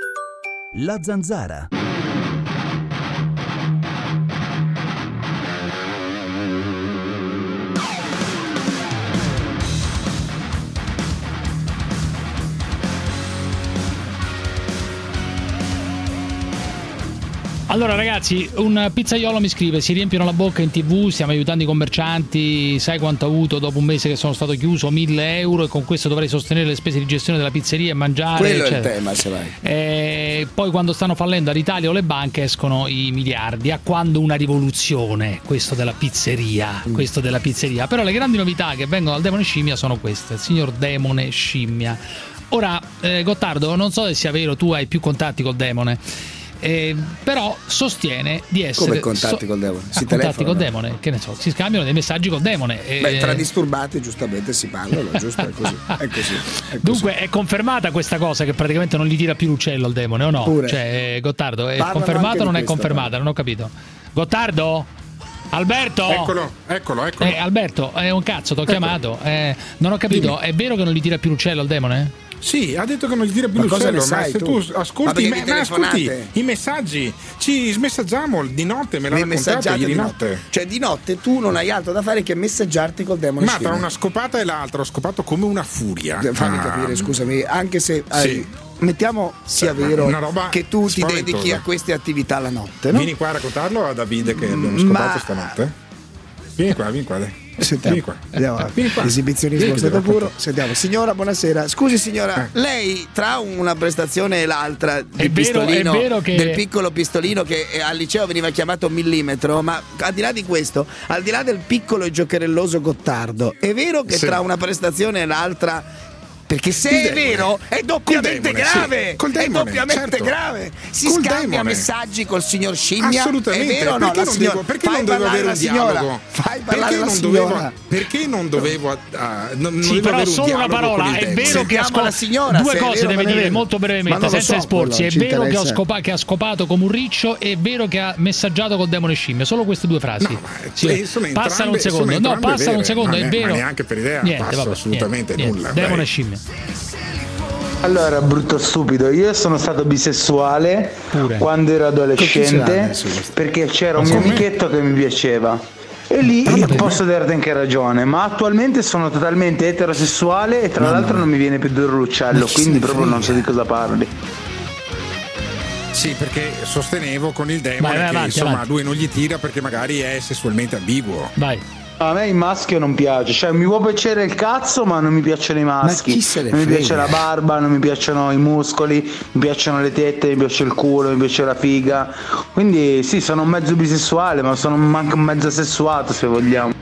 La Zanzara. Allora ragazzi, un pizzaiolo mi scrive: si riempiono la bocca in tv, stiamo aiutando i commercianti, sai quanto ho avuto dopo un mese che sono stato chiuso? mille euro, e con questo dovrei sostenere le spese di gestione della pizzeria e mangiare, quello eccetera. è il tema, se vai. E poi quando stanno fallendo all'Italia o le banche escono i miliardi. A quando una rivoluzione, questo della pizzeria, mm. questo della pizzeria. Però le grandi novità che vengono dal Demone Scimmia sono queste, il signor Demone Scimmia. Ora eh, Gottardo, non so se sia vero, tu hai più contatti col Demone. Eh, però sostiene di essere come contatti so- col demone si ah, contatti col demone, che ne so, si scambiano dei messaggi col demone. Eh, Beh, tra disturbati giustamente si parlano, giusto? È così, è così, è così. Dunque è confermata questa cosa che praticamente non gli tira più l'uccello al demone, o no? Pure. Cioè, Gottardo, è Parlano confermata o non è questo, confermata? però. Non ho capito. Gottardo? Alberto? Eccolo, eccolo, eccolo. Eh, Alberto, è un cazzo, t'ho chiamato. Eh, non ho capito, Dimmi. È vero che non gli tira più l'uccello al demone? Sì, ha detto che non gli tira più ma l'uccello, cosa ne ma sai se tu, tu ascolti, ma me, ma ascolti i messaggi, ci smessaggiamo di notte, me l'ha raccontato ieri di notte. notte. Cioè di notte tu non hai altro da fare che messaggiarti col demone Ma Scimmia. tra una scopata e l'altra ho scopato come una furia. Fammi ah. capire, scusami, anche se sì. hai, mettiamo sia Beh, vero una roba che tu ti spaventosa. dedichi a queste attività la notte, no? Vieni qua a raccontarlo a Davide che abbiamo scopato Ma... stanotte. Vieni qua, vieni qua. Dai. Sentiamo, vieni qua. Andiamo, vieni qua. Esibizionismo stato puro. racconto. Sentiamo, signora, buonasera. Scusi signora, eh. lei tra una prestazione e l'altra di è pistolino, vero, è vero che... del piccolo pistolino che al liceo veniva chiamato millimetro, ma al di là di questo, al di là del piccolo e giocherelloso Gottardo, è vero che sì. tra una prestazione e l'altra, perché se è vero è doppiamente demone, grave, sì. Col demone, è doppiamente certo. grave. Si Col scambia demone. messaggi col signor Scimmia. Assolutamente. È vero o no? Perché La non signora... devo, perché Fai non dovevo avere un signora. dialogo? Fai parlare Perché la non, signora. dovevo, perché non dovevo uh, non, non sì, dovevo però avere un solo una parola, è demone. vero che ha scopato la signora, due se è cose vero, deve me ne dire vedo. molto Ma brevemente non lo senza so, esporsi. È quello, vero che ha, interessa. scopa- che ha scopato come un riccio, e è vero che ha messaggiato col demone Scimmia. Solo queste due frasi. No, sì. eh, sono entrambe, passano un secondo. sono No, entrambe passano un vere. secondo, Ma è ne- vero. ma neanche per idea, niente, passo vabbè, assolutamente niente, nulla. niente. Demone dai. Scimmia. Allora, brutto stupido, io sono stato bisessuale Pure. quando ero adolescente Con chi perché c'era un Ma mio come? amichetto che mi piaceva. E lì io posso darti anche ragione, ma attualmente sono totalmente eterosessuale e tra Mamma l'altro non mi viene più duro l'uccello, quindi proprio non so di cosa parli. Sì, perché sostenevo con il demone Vai, vai, che avanti, insomma avanti. lui non gli tira perché magari è sessualmente ambiguo. Vai. A me il maschio non piace, cioè mi può piacere il cazzo ma non mi piacciono i maschi, chi se ne non mi frega? piace la barba, non mi piacciono i muscoli, mi piacciono le tette, mi piace il culo, mi piace la figa, quindi sì, sono un mezzo bisessuale ma sono anche un mezzo sessuato se vogliamo.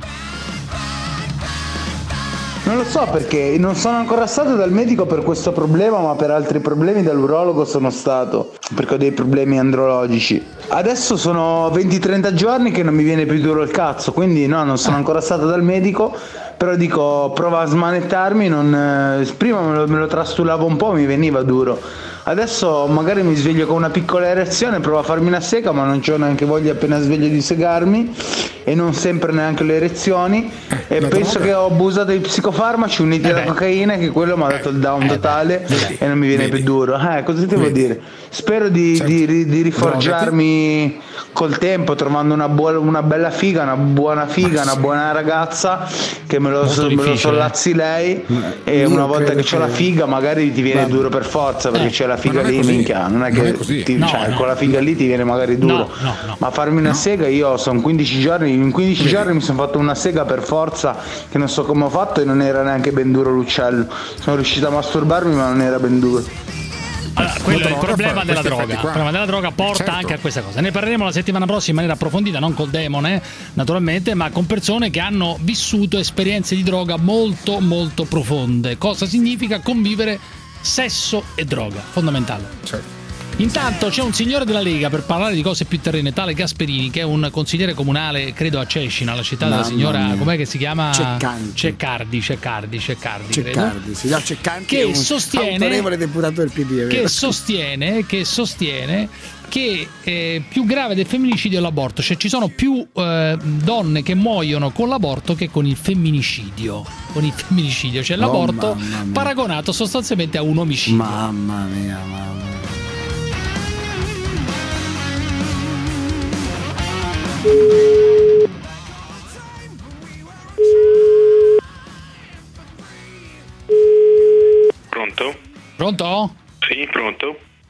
Non lo so perché non sono ancora stato dal medico per questo problema, ma per altri problemi dall'urologo sono stato, perché ho dei problemi andrologici. Adesso sono venti trenta giorni che non mi viene più duro il cazzo, quindi no, non sono ancora stato dal medico, però dico prova a smanettarmi, non, eh, prima me lo, me lo trastulavo un po', mi veniva duro. Adesso magari mi sveglio con una piccola erezione, provo a farmi una sega, ma non c'ho neanche voglia appena sveglio di segarmi e non sempre neanche le erezioni. E penso che ho abusato di psicofarmaci uniti alla cocaina, che quello mi ha dato il down totale e non mi viene più duro. Eh, cosa ti devo dire? Spero di, di, di, di riforgiarmi col tempo, trovando una, buona, una bella figa, una buona figa, una buona ragazza che me lo, me lo sollazzi lei, e una volta che c'ho la figa magari ti viene duro per forza, perché c'è la figa lì, minchia, non è che ti, No, cioè, no. con la figa lì ti viene magari duro, No, no, no. ma farmi una sega, io sono quindici giorni, in quindici giorni mi sono fatto una sega per forza che non so come ho fatto e non era neanche ben duro l'uccello, sono riuscito a masturbarmi ma non era ben duro. Allora, quello è il droga problema fa della questi droga. effetti Il qua. problema della droga porta Certo. anche a questa cosa. Ne parleremo la settimana prossima in maniera approfondita, non col demone, naturalmente, ma con persone che hanno vissuto esperienze di droga molto molto profonde. Cosa significa convivere sesso e droga? Fondamentale. Certo. Intanto c'è un signore della Lega per parlare di cose più terrene, tale Gasperini, che è un consigliere comunale, credo a Cecina, la città della Mamma signora, mia. com'è che si chiama? Ceccanti. Ceccardi, Ceccardi, Ceccardi, Ceccardi, credo. si chiama Ceccanti, Che è un sostiene- autorevole deputato del P D, è vero? che sostiene che sostiene che è più grave del femminicidio è l'aborto, cioè ci sono più eh, donne che muoiono con l'aborto che con il femminicidio, con il femminicidio, cioè Oh, l'aborto mamma mia. paragonato sostanzialmente a un omicidio. Mamma mia, mamma mia. Pronto? Pronto? Sì, pronto.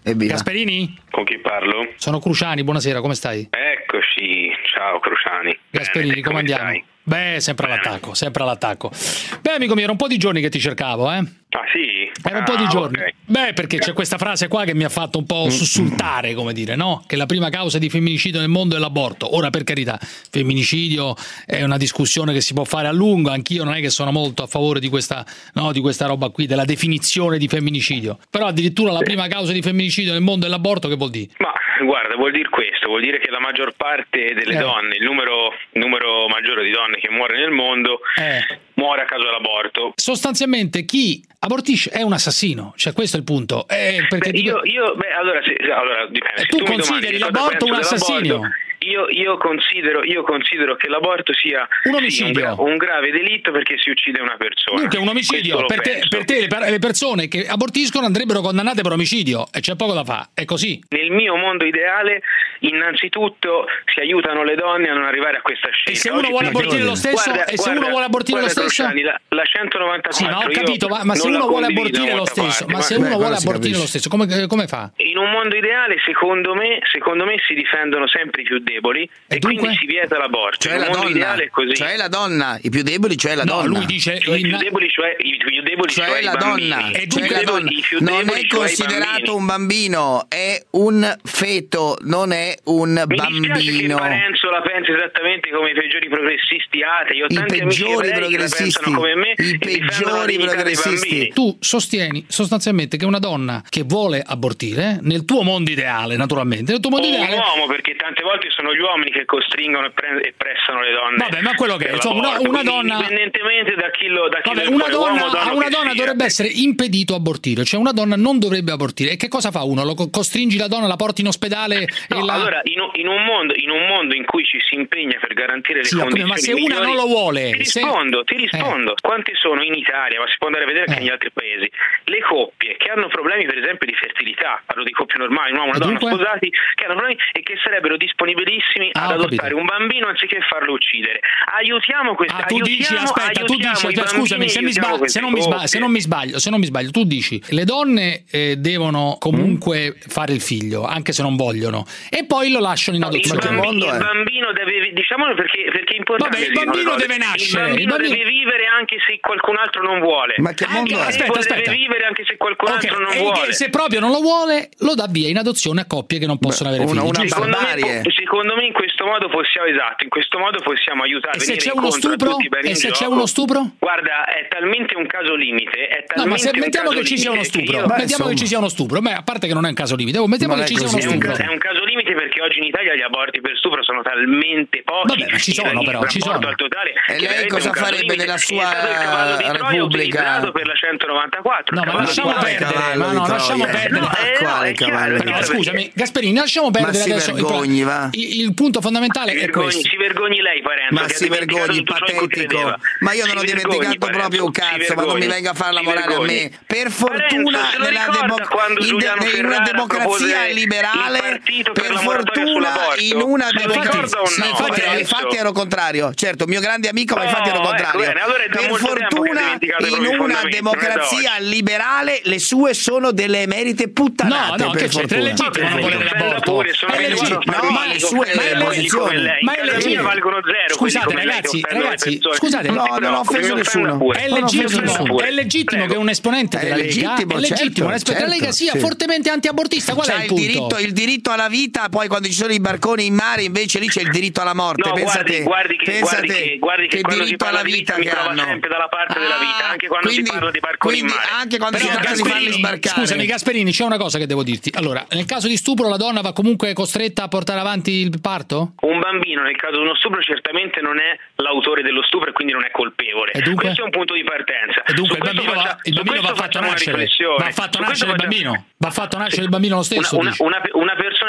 Evviva. Gasperini? Con chi parlo? Sono Cruciani, buonasera, come stai? Eccoci, ciao Cruciani. Gasperini, Bene, come andiamo? stai? Beh, sempre all'attacco, sempre all'attacco. Beh, amico mio, era un po' di giorni che ti cercavo, eh? Ah sì? Era un ah, po' di giorni. Okay. Beh, perché c'è questa frase qua che mi ha fatto un po' sussultare, come dire, no? Che la prima causa di femminicidio nel mondo è l'aborto. Ora, per carità, femminicidio è una discussione che si può fare a lungo. Anch'io non è che sono molto a favore di questa, no, di questa roba qui, della definizione di femminicidio. Però addirittura la prima causa di femminicidio nel mondo è l'aborto, che vuol dire? Ma guarda, vuol dire questo, vuol dire che la maggior parte delle Eh. donne, il numero, il numero maggiore di donne che muore nel mondo, Eh. muore a causa dell'aborto. Sostanzialmente chi abortisce è un assassino, cioè questo è il punto. Eh, perché Beh, dico- io, io beh, allora, se, allora dipende. E Se tu mi domandi consideri che cosa l'aborto penso un assassinio? dell'aborto, Io, io, considero, io considero che l'aborto sia Un sì, omicidio. un, gra- un grave delitto perché si uccide una persona. Dunque è un Questo omicidio. lo Per te, penso. per te le, per- le persone che abortiscono andrebbero condannate per omicidio e c'è poco da fare, è così. Nel mio mondo ideale, innanzitutto si aiutano le donne a non arrivare a questa scelta. E se uno Oggi vuole ti- abortire lo stesso? Guarda, E se guarda, uno vuole abortire lo guarda, stesso? Cruciani, la, la centonovantaquattro Sì, ma ho io capito, ma, ma se non la uno vuole condivido abortire da lo molta stesso, parte, ma se Beh, uno vuole quello si abortire capisce. lo stesso, come, come fa? In un mondo ideale, secondo me, secondo me si difendono sempre i più deboli e, dunque? quindi si vieta l'aborto. Cioè In la un mondo donna, ideale è così. cioè la donna, i più deboli, cioè la No, donna. lui dice Cioè, i in- più deboli, cioè i più deboli, cioè cioè la i bambini. donna, E cioè dunque la i donna. più Non deboli, è cioè i considerato bambini. un bambino, è un feto, non è un Mi dispiace che bambino. Parenzo la pensi esattamente come i peggiori progressisti atei. Ho I tanti amici peggiori ebrei che la progressisti, pensano come me i e difendono la peggiori dignità dei progressisti. bambini. Tu sostieni sostanzialmente che una donna che vuole abortire, nel tuo mondo ideale, naturalmente, nel tuo mondo O un ideale. uomo, perché tante volte sono gli uomini che costringono e, pre- e pressano le donne. Vabbè, ma quello che è, per insomma, una- l'aborto, una quindi donna- indipendentemente da chi lo da chi Vabbè, lo una vuole, donna, uomo, a una che donna sia. dovrebbe essere impedito abortire, cioè una donna non dovrebbe abortire. E che cosa fa uno? Lo co- costringi la donna, la porti in ospedale No, e la. allora, in un, in un mondo, in un mondo in cui ci si impegna per garantire le Sì, ho capito, condizioni ma se una migliori, non lo vuole, ti se- rispondo, ti rispondo. Quante sono in Italia, ma si può andare a vedere anche Eh. negli altri paesi, le coppie che hanno problemi per esempio di fertilità, parlo di coppie normali, un uomo e una E donna dunque? sposati, che hanno problemi e che sarebbero disponibilissimi Ah, ad ho adottare capito. un bambino anziché farlo uccidere. Aiutiamo questa Ah, tu dici, aiutiamo, aspetta, tu aiutiamo dici, i aspetta, bambini, scusami, se, mi aiutiamo sba- se, non mi queste sba- se non mi sbaglio, se non mi sbaglio, tu dici le donne eh, devono comunque fare il figlio, anche se non vogliono, e poi lo lasciano in No, il, adozione. bambi- il bambino deve, diciamolo perché, perché è importante. Vabbè, il dire una bambino cosa. deve nascere, Il bambino, il bambino- deve vivere anche se qualcun altro non vuole. Ma che Anche mondo è? se Aspetta, deve aspetta. vivere anche se qualcun Ok, altro non e vuole. che se proprio non lo vuole, lo dà via in adozione a coppie che non possono avere una- figli. una giusto? Secondo me, barbarie. secondo me in questo modo possiamo, esatto, in questo modo possiamo aiutare E a se venire c'è uno incontro a stupro? tutti i beni E in se c'è gioco. uno stupro? Guarda, è talmente un caso limite, è No, ma talmente se un mettiamo caso che ci sia uno limite che stupro, io- mettiamo che ci sia uno stupro, beh, a parte che non è un caso limite, oh, mettiamo Non che è ci sia uno così, È un, stupro. ca- è un caso limite perché oggi in Italia gli aborti per stupro sono talmente pochi. Vabbè, ma ci in- sono in però, ci rapporto sono. al totale, E che lei veramente cosa è un caso farebbe limite. nella È sua stato il cavallo di Troia Repubblica? utilizzato per la centonovantaquattro. No, ma Cavallo lasciamo di Troia. perdere, cavallo ma di no, Troia. lasciamo Eh, perdere. no, eh, no, Quale è chiaro, cavallo di Però perché- scusami, Gasperini, lasciamo perdere si adesso il- vergogni, va. il, il punto fondamentale Si è vergogni, questo. si vergogni lei, Parenzo. Ma che ha si dimenticato vergogni, tutto ciò in cui patetico. credeva. Ma io non Si ho vergogni, dimenticato Parenzo, proprio un si cazzo, ma non mi vergogni, venga a fare la si morale a vergogni. me. Per Parenzo, fortuna se lo nella ricorda democ- quando in, de- Giuliano in una Ferrara democrazia propose liberale, il partito per per la moratoria fortuna sull'aborto? in una Se lo democrazia. ricorda o Sì, no, infatti, Parenzo? infatti ero contrario. Certo, mio grande amico, ma infatti ero Oh, ecco, contrario. bene, allora è da Per molto tempo che ha fortuna dimenticato i in propri una fondamenti, non è da democrazia oggi. liberale le sue sono delle emerite No, puttanate. no, per che c'entra? È fortuna. legittimo non volere l'aborto. Pure, sono È abituato legittimo. a fare No, ma rumori le con sue persone posizioni. come lei. Ma In è casa mia legittimo. valgono zero quelli Scusate, come lei che ragazzi, offendono le ragazzi, persone. scusate, Non no, si non ho preoccupi, offeso mi offenda nessuno. pure. È Non ho offeso legittimo, nessuno. è legittimo Prego. che un esponente È della Lega, legittimo, è legittimo, certo, un esponente della Lega certo, sia sì. fortemente antiabortista. Qual C'ha è il il punto? diritto, il diritto alla vita, poi quando ci sono i barconi in mare invece lì c'è il diritto alla morte. No, pensa guardi, te, guardi che, pensa guardi te, che, guardi che, che quando si diritto parla alla di vita vita mi che trova hanno. sempre dalla parte della vita, anche quando quindi, si parla di barconi in quindi mare. anche quando Però si cerca di farli Gasperini, sbarcare. scusami Gasperini, c'è una cosa che devo dirti. Allora, nel caso di stupro la donna va comunque costretta a portare avanti il parto? Un bambino nel caso di uno stupro certamente non è l'autore dello stupro e quindi non è colpevole. E dunque? Questo è un punto di partenza. E dunque Su il bambino, questo va, faccia- il su bambino va questo fatto facciamo una nascere, riflessione. va fatto Su questo nascere il facciamo- bambino, va fatto nascere il bambino lo stesso. Una, dici. una, una persona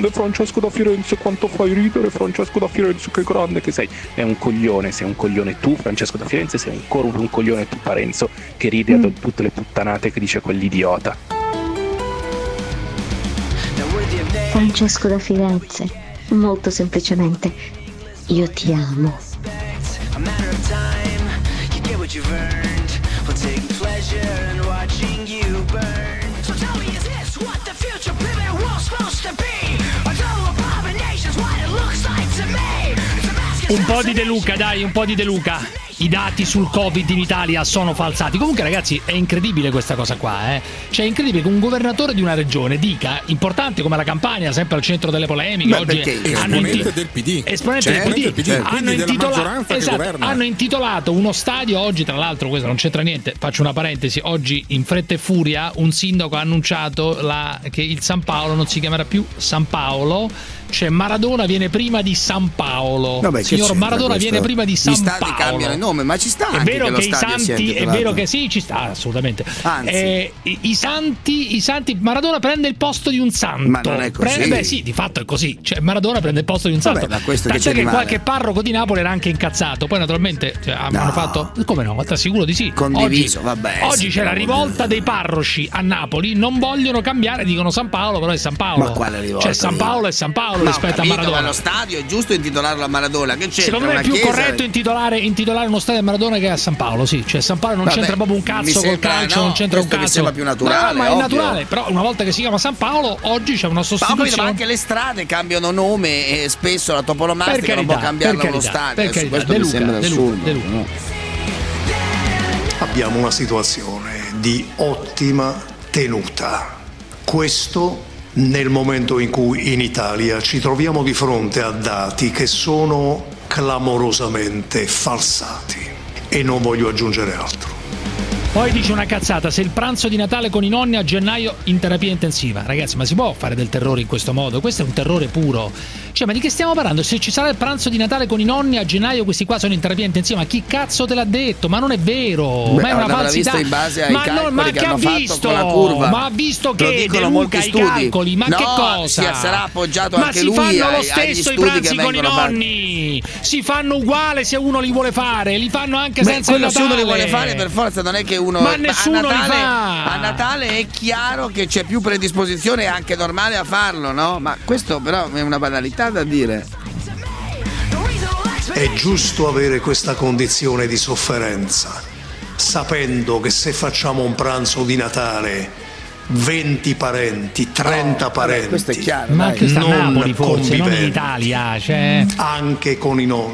grande Francesco da Firenze, quanto fai ridere Francesco da Firenze, che grande che sei. È un coglione, sei un coglione tu Francesco da Firenze, sei ancora un coglione tu Parenzo, che ridi mm. a tutte le puttanate che dice quell'idiota. Francesco da Firenze, molto semplicemente, io ti amo. what you've earned. We'll take pleasure in watching you burn. So tell me, is this what the future pivot world's supposed to be? A total abomination's what it looks like to me. Un po' di De Luca, dai, un po' di De Luca. I dati sul Covid in Italia sono falsati. Comunque, ragazzi, è incredibile questa cosa qua, eh. Cioè, è incredibile che un governatore di una regione dica, importante come la Campania, sempre al centro delle polemiche. Beh, oggi perché hanno esponente inti- del P D. Esponente Certo, del P D. del P D, Hanno, quindi della intitola- maggioranza che esatto, governa. hanno intitolato uno stadio oggi, tra l'altro, questo non c'entra niente. Faccio una parentesi. Oggi, in fretta e furia, un sindaco ha annunciato la, che il San Paolo non si chiamerà più San Paolo. Cioè Maradona viene prima di San Paolo. Vabbè, Signor Maradona questo? viene prima di San Gli stati Paolo. cambiano il nome, ma ci sta È anche vero che, che, lo i stadio santi, sia è vero che sì, ci sta assolutamente. Anzi. Eh, i, i santi, i santi, Maradona prende il posto di un santo. Ma non è così. Prende, beh, sì, di fatto è così. Cioè Maradona prende il posto di un santo. Vabbè, ma questo che Tant'è c'è che di male? qualche parroco di Napoli era anche incazzato. Poi naturalmente cioè, hanno No. fatto. Come no? Ti assicuro di sì. Condiviso, oggi, vabbè, Oggi sì, c'è la però- rivolta dei parroci a Napoli. Non vogliono cambiare, dicono San Paolo, però è San Paolo. Ma quale rivolta? Cioè San Paolo è San Paolo No, rispetto ho capito, a Maradona. ma lo stadio è giusto intitolarlo a Maradona. Che c'è? Secondo me è più chiesa... corretto intitolare, intitolare uno stadio a Maradona che a San Paolo, sì. Cioè San Paolo non Vabbè, c'entra proprio un mi cazzo col sembra- calcio, no, non c'entra un questo mi cazzo. sembra più naturale, No, ma è ovvio. naturale, però una volta che si chiama San Paolo, oggi c'è una Ma ho capito, sostituzione. ma anche le strade cambiano nome e spesso la toponomastica Per non può carità, cambiarlo per allo carità, stadio. per Adesso carità. questo De mi Luca, sembra De Luca, assurdo. De Luca. no? Abbiamo una situazione di ottima tenuta. Questo nel momento in cui in Italia ci troviamo di fronte a dati che sono clamorosamente falsati. E non voglio aggiungere altro. Poi dice una cazzata, se il pranzo di Natale con i nonni a gennaio in terapia intensiva. Ragazzi, ma si può fare del terrore in questo modo? Questo è un terrore puro. Cioè, ma di che stiamo parlando? Se ci sarà il pranzo di Natale con i nonni a gennaio, questi qua sono in terapia intensiva. Ma chi cazzo te l'ha detto? Ma non è vero. Beh, ma è una l'avrà falsità. visto in base ai ma calcoli non, ma che che hanno ha fatto visto? con la curva. Ma ha visto Lo che dicono De molti Luca, i studi. calcoli? Ma No, che cosa? si sarà appoggiato ma anche si lui fanno ai- lo agli stesso i studi pranzi che con i vengono fatti. nonni. Si fanno uguale se uno li vuole fare. Li fanno anche Beh, senza il quello se Natale. uno li vuole fare per forza, non è che uno Ma a nessuno li Natale, fa. a Natale è chiaro che c'è più predisposizione, è anche normale a farlo, no? Ma questo però è una banalità da dire. È giusto avere questa condizione di sofferenza, sapendo che se facciamo un pranzo di Natale, venti parenti, trenta parenti, questo è chiaro, Ma dai. che sta a non Napoli forse, non in conviventi, Italia, cioè. anche con i nonni,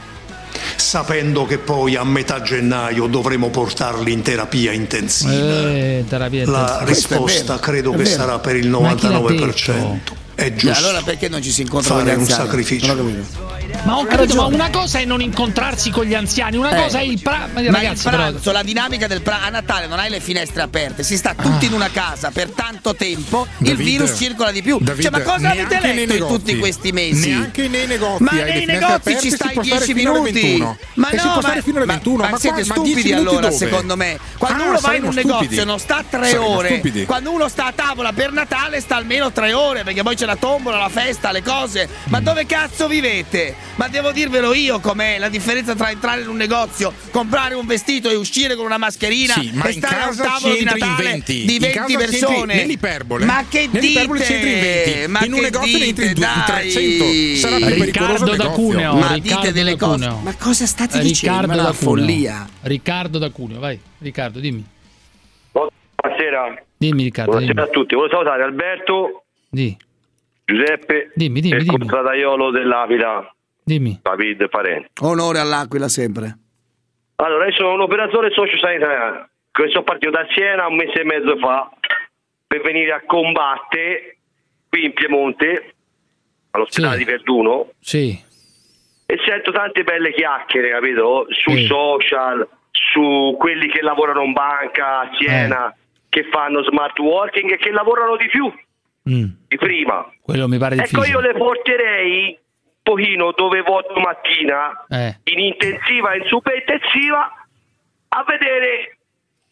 sapendo che poi a metà gennaio dovremo portarli in terapia intensiva. Eh, terapia La intensiva. risposta credo è che vero. sarà per il Ma chi l'ha novantanove per cento. È E giusto allora perché non ci si incontra con gli fare un anziani? sacrificio. Non ho capito. Ma ho capito, ma una cosa è non incontrarsi con gli anziani, una Eh. cosa è il pra- ma Ma ragazzi, il però- pranzo, la dinamica del pranzo a Natale non hai le finestre aperte, si sta tutti in una casa per tanto tempo, il David, virus circola di più. David, cioè, ma cosa avete neanche nei letto in negozi. tutti questi mesi? Neanche nei negozi Ma hai le nei finestre negozi aperte, ci si stai può stare dieci fino alle minuti. ventuno. Ma E si no, può stare ma, fino alle ma- ventuno. ma Ma siete qua- ma stupidi dieci minuti allora, dove? secondo me. Quando Ah, uno va in saremo un stupidi. negozio non sta tre Saremo ore. stupidi. Quando uno sta a tavola per Natale sta almeno tre ore, perché poi c'è la tombola, la festa, le cose. Ma Mm. dove cazzo vivete? Ma devo dirvelo io com'è la differenza tra entrare in un negozio, comprare un vestito e uscire con una mascherina Sì, ma e in stare a un casa tavolo ci di entri in Natale venti. di In venti casa ci entri persone. nell'iperbole. Ma che Nell'iperbole ci entri in dite? venti. Ma In un che negozio ne entri in dite? due- in Dai. trecento. Sarà più pericoloso il Riccardo da negozio. Cuneo, Ma Riccardo dite delle da cose. Cuneo. Ma cosa state dicendo? Riccardo Ma è da una Cuneo. follia. Riccardo da Cuneo, vai. Riccardo, dimmi. Buonasera. Dimmi Riccardo, dimmi. Buonasera a tutti. Volevo salutare Alberto, Di. Giuseppe Dimmi, dimmi, e il dimmi. contrataiolo dell'Aquila, Dimmi. David Parenti. Onore all'Aquila sempre. Allora, io sono un operatore sociosanitario che sono partito da Siena un mese e mezzo fa per venire a combattere qui in Piemonte all'ospedale Sì. di Verduno Sì. e sento tante belle chiacchiere, capito? Su Sì. social, su quelli che lavorano in banca a Siena, Eh. che fanno smart working e che lavorano di più Mm. di prima. Quello mi pare Ecco, difficile. io le porterei un pochino dove vado domattina Eh. in intensiva, in super intensiva, a vedere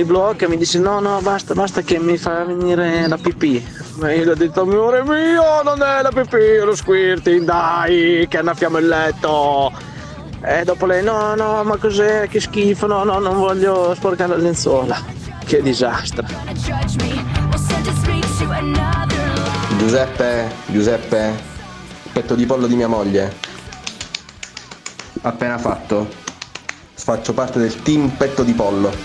mi blocca e mi dice no no basta basta che mi fa venire la pipì. Ma io gli ho detto amore mio non è la pipì, è lo squirting, dai che annaffiamo il letto. E dopo lei no no ma cos'è, che schifo, no no non voglio sporcare la lenzuola. Che disastro. Giuseppe, Giuseppe, petto di pollo di mia moglie. Appena fatto. Faccio parte del team petto di pollo.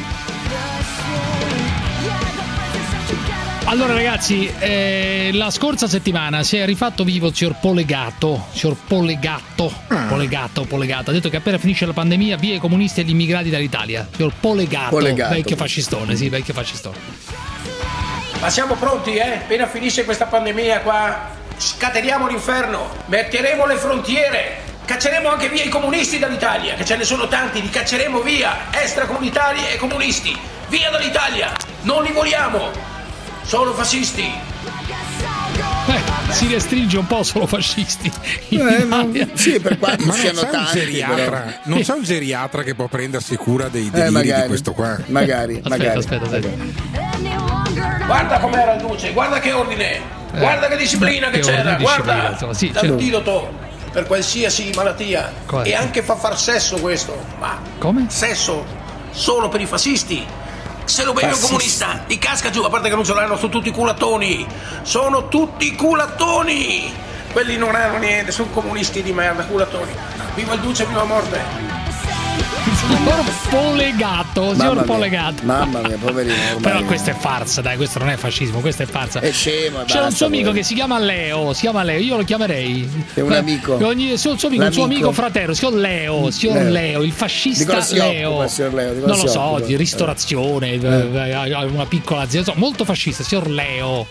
Allora ragazzi, eh, la scorsa settimana si è rifatto vivo il signor Polegato, signor Polegato, Polegato, Polegato, ha detto che appena finisce la pandemia via i comunisti e gli immigrati dall'Italia, signor Polegato, Polegato. vecchio fascistone, sì, vecchio fascistone. Ma siamo pronti, eh? Appena finisce questa pandemia qua, scateniamo l'inferno, metteremo le frontiere, cacceremo anche via i comunisti dall'Italia, che ce ne sono tanti, li cacceremo via, extracomunitari e comunisti, via dall'Italia, non li vogliamo. Sono fascisti. Eh, si restringe un po' solo fascisti. Eh, ma, sì, per quanto Ma siano non c'è un tanti, geriatra, però. non c'è un geriatra che può prendersi cura dei Eh, deliri magari, di questo qua. magari, Aspetta, magari. aspetta, aspetta. Guarda com'era il duce, guarda che ordine, Eh, guarda che disciplina che, che c'era, ordine, guarda, disciplina, insomma, sì, certo. l'antidoto per qualsiasi malattia. Qual è? E anche fa far sesso questo, ma come? sesso solo per i fascisti. Se lo bevi un comunista, ti casca giù, a parte che non ce l'hanno, sono tutti culattoni, sono tutti culattoni, quelli non hanno niente, sono comunisti di merda, culattoni. Viva il duce, viva la morte. Signor Polegato, signor Mamma mia, Polegato. Mamma mia, poverino. ormai- Però questa è farsa, dai, questo non è fascismo, questa è farsa. È scemo, e C'è un basta, suo amico poi. che si chiama Leo, si chiama Leo, io lo chiamerei. È un amico. Ogni, suo, suo amico, un suo L'amico. amico fraterno, signor Leo, signor Leo. Leo, il Di fascista cosa si Leo. occupa, signor Leo? Di cosa Non lo si so, occupa? di ristorazione, eh, ha una piccola azienda, insomma, molto fascista, signor Leo.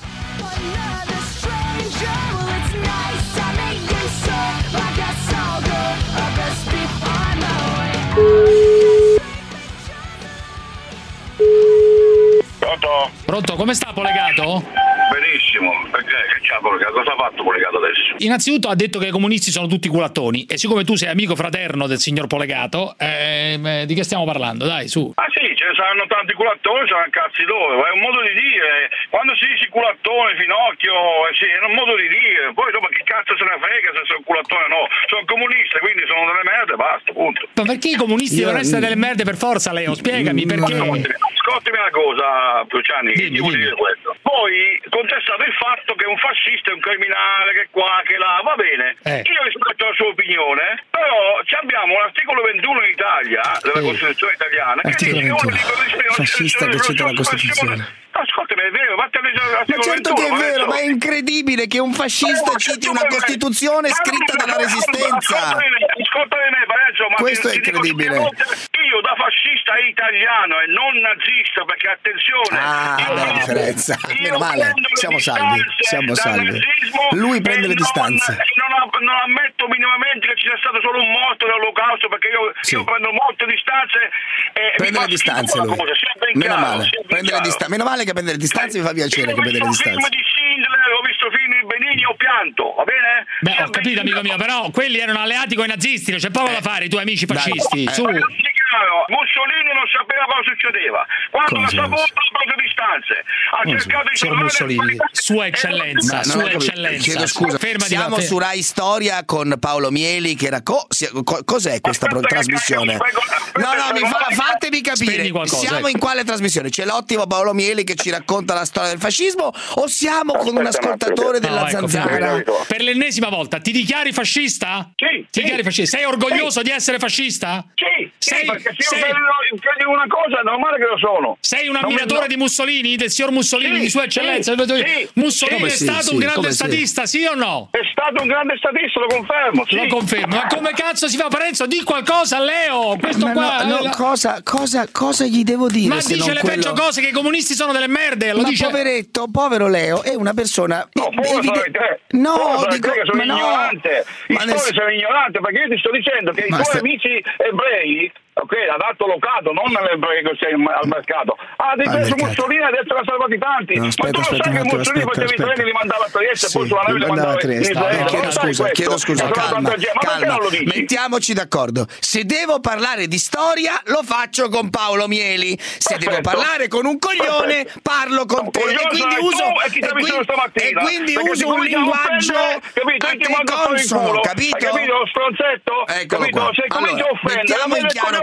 Pronto? Pronto, come sta Polegato? Benissimo, perché che c'ha Polegato? Cosa ha fatto Polegato adesso? Innanzitutto ha detto che i comunisti sono tutti culattoni e siccome tu sei amico fraterno del signor Polegato, ehm, eh, di che stiamo parlando? Dai, su. Ah sì, ce ne saranno tanti culattoni, saranno cazzi loro, è un modo di dire. Quando si dice culattone, finocchio, eh, sì, è un modo di dire. Poi dopo chi cazzo se ne frega se sono culattone o no. Sono comunista, quindi sono delle merde, basta, punto. Ma perché i comunisti Io- devono essere delle merde per forza, Leo? Spiegami perché. Ascoltami una cosa, Luciani, Dimmi, ti voglio dimmi. dire questo. Poi contestate il fatto che un fascista è un criminale, che qua, che là, va bene. Eh. Io rispetto la sua opinione, però ci abbiamo l'articolo ventuno in Italia, della Sì. Costituzione italiana, che Articolo dice che uno ventuno. libero Fascista che cita la Costituzione. Ascoltami, è vero, vatti a leggere Ma l'articolo certo ventuno. che è va vero, detto. ma è incredibile che un fascista citi una Costituzione scritta dalla Resistenza. Ascoltami me, Pareggio, ma Questo ti- è ti dico incredibile. tutte le volte, io da fascista italiano e non nazista, perché attenzione, Ah, io bella non- differenza. io Meno male, prendo le siamo salvi, distanze siamo dal salvi. nazismo Lui prende e le distanze. Non, non, a- non ammetto minimamente che ci sia stato solo un morto nell'olocausto, perché io, Sì. io prendo molte distanze e Prende mi le fa distanze schifo lui. quella cosa, sia ben Meno chiaro, male, sia ben prende le chiaro. dista- meno male che prende le distanze, mi fa piacere che prende le Ho visto film distanze. di Schindler, ho visto film di Benigni, ho pianto, va bene? Beh, ho capito, amico mio, però quelli erano alleati con i nazisti, non c'è poco da fare, i tuoi amici fascisti. Eh, Su. ragazzi, chiaro, Mussolini non sapeva cosa succedeva. Quando Come la si saputo dice? ha preso distanze. Ha Come si cercato di Signor salvare Mussolini, sua Eh, eccellenza, Ma non ho sua capito. eccellenza. Chiedo scusa. Fermati, Siamo va, su Rai Storia con Paolo Mieli che racco- si- co- cos'è questa pro- trasmissione? No, no, mi fa- fatemi capire. Spegni qualcosa, Siamo ecco. in quale trasmissione? C'è l'ottimo Paolo Mieli che ci racconta la storia del fascismo o siamo con un ascoltatore della No, ecco, Zanzara? per l'ennesima volta, ti dichiari fascista? Sì. Ti dichiari fascista? Sei orgoglioso di essere fascista? Sì, sì, Sei, perché se sei- io credo, credo in una cosa è normale che lo sono. sei un Non mi- ammiratore di Mussolini, del signor Mussolini, Sì, di sua eccellenza? sì, sì. Mussolini Come è sì, stato sì, un grande come sì. statista, sì o no? È stato un grande statista, lo confermo. Sì. Lo confermo. Ma come cazzo si fa, Parenzo? Di qualcosa a Leo! Questo Ma qua. no, no, la- cosa, cosa, cosa gli devo dire? Ma se dice non le quello- peggio cose, che i comunisti sono delle merde. Lo Ma dice. poveretto, povero Leo, è una persona. No, forse evide- sarai te. No, Forse sarai dico, te che sono ma no. ignorante. Ma I nel- tuoi sono ignorante perché io ti sto dicendo che Ma i tuoi sta- amici ebrei, ok, ad alto locato, non l'ebrei che sei al mercato, ha difeso mercato. Mussolini e adesso l'ha salvati tanti. No, aspetta, ma tu lo aspetta sai un che attimo, Mussolini aspetta, faceva i treni, aspetta. li mandava a Trieste e Sì, poi sulla nave li mandava mandava a Trieste. in Israele. No, chiedo Non sai scusa, questo? chiedo scusa, È una calma, strategia. Ma perché calma. non lo dici? Mettiamoci d'accordo. Se devo parlare di storia, lo faccio con Paolo Mieli. Se devo Perfetto. parlare con un coglione, parlo con te. E Coglione quindi sarai uso tu e chi ti ha visto quindi- stamattina. e quindi Perché uso ti un cominciamo a linguaggio offendere, capito? a Io ti te mando a fare in consono, culo. capito? Hai capito lo stronzetto? Eccolo capito? qua. Se cominci Allora, a offendere, mettiamo non in me ne chiaro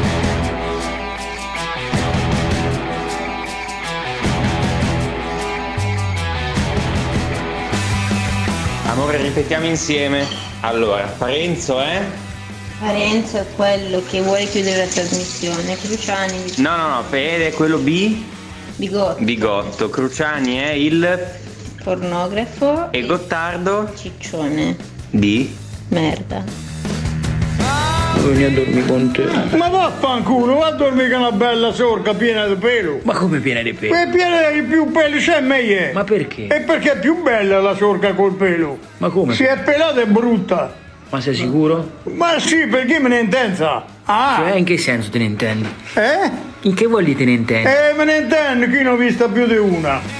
Amore, ripetiamo insieme. Allora, Parenzo è? Parenzo è quello che vuole chiudere la trasmissione. Cruciani. No, no, no, Fede è quello B? Bigotto. Bigotto. Cruciani è il? Pornografo. E Gottardo? Ciccione. Di? Merda. Vieni a dormire con te. Ma vaffanculo, va a dormire con una bella sorca piena di pelo. Ma come piena di pelo? E piena di più peli c'è meglio. Ma perché? E perché è più bella la sorca col pelo. Ma come? Se è pelata è brutta. Ma sei sicuro? Ma sì, perché me ne intensa. Ah. Cioè, in che senso te ne intendi? Eh? In che vuol dire te ne intendi? Eh, me ne intendo, chi ne ho vista più di una.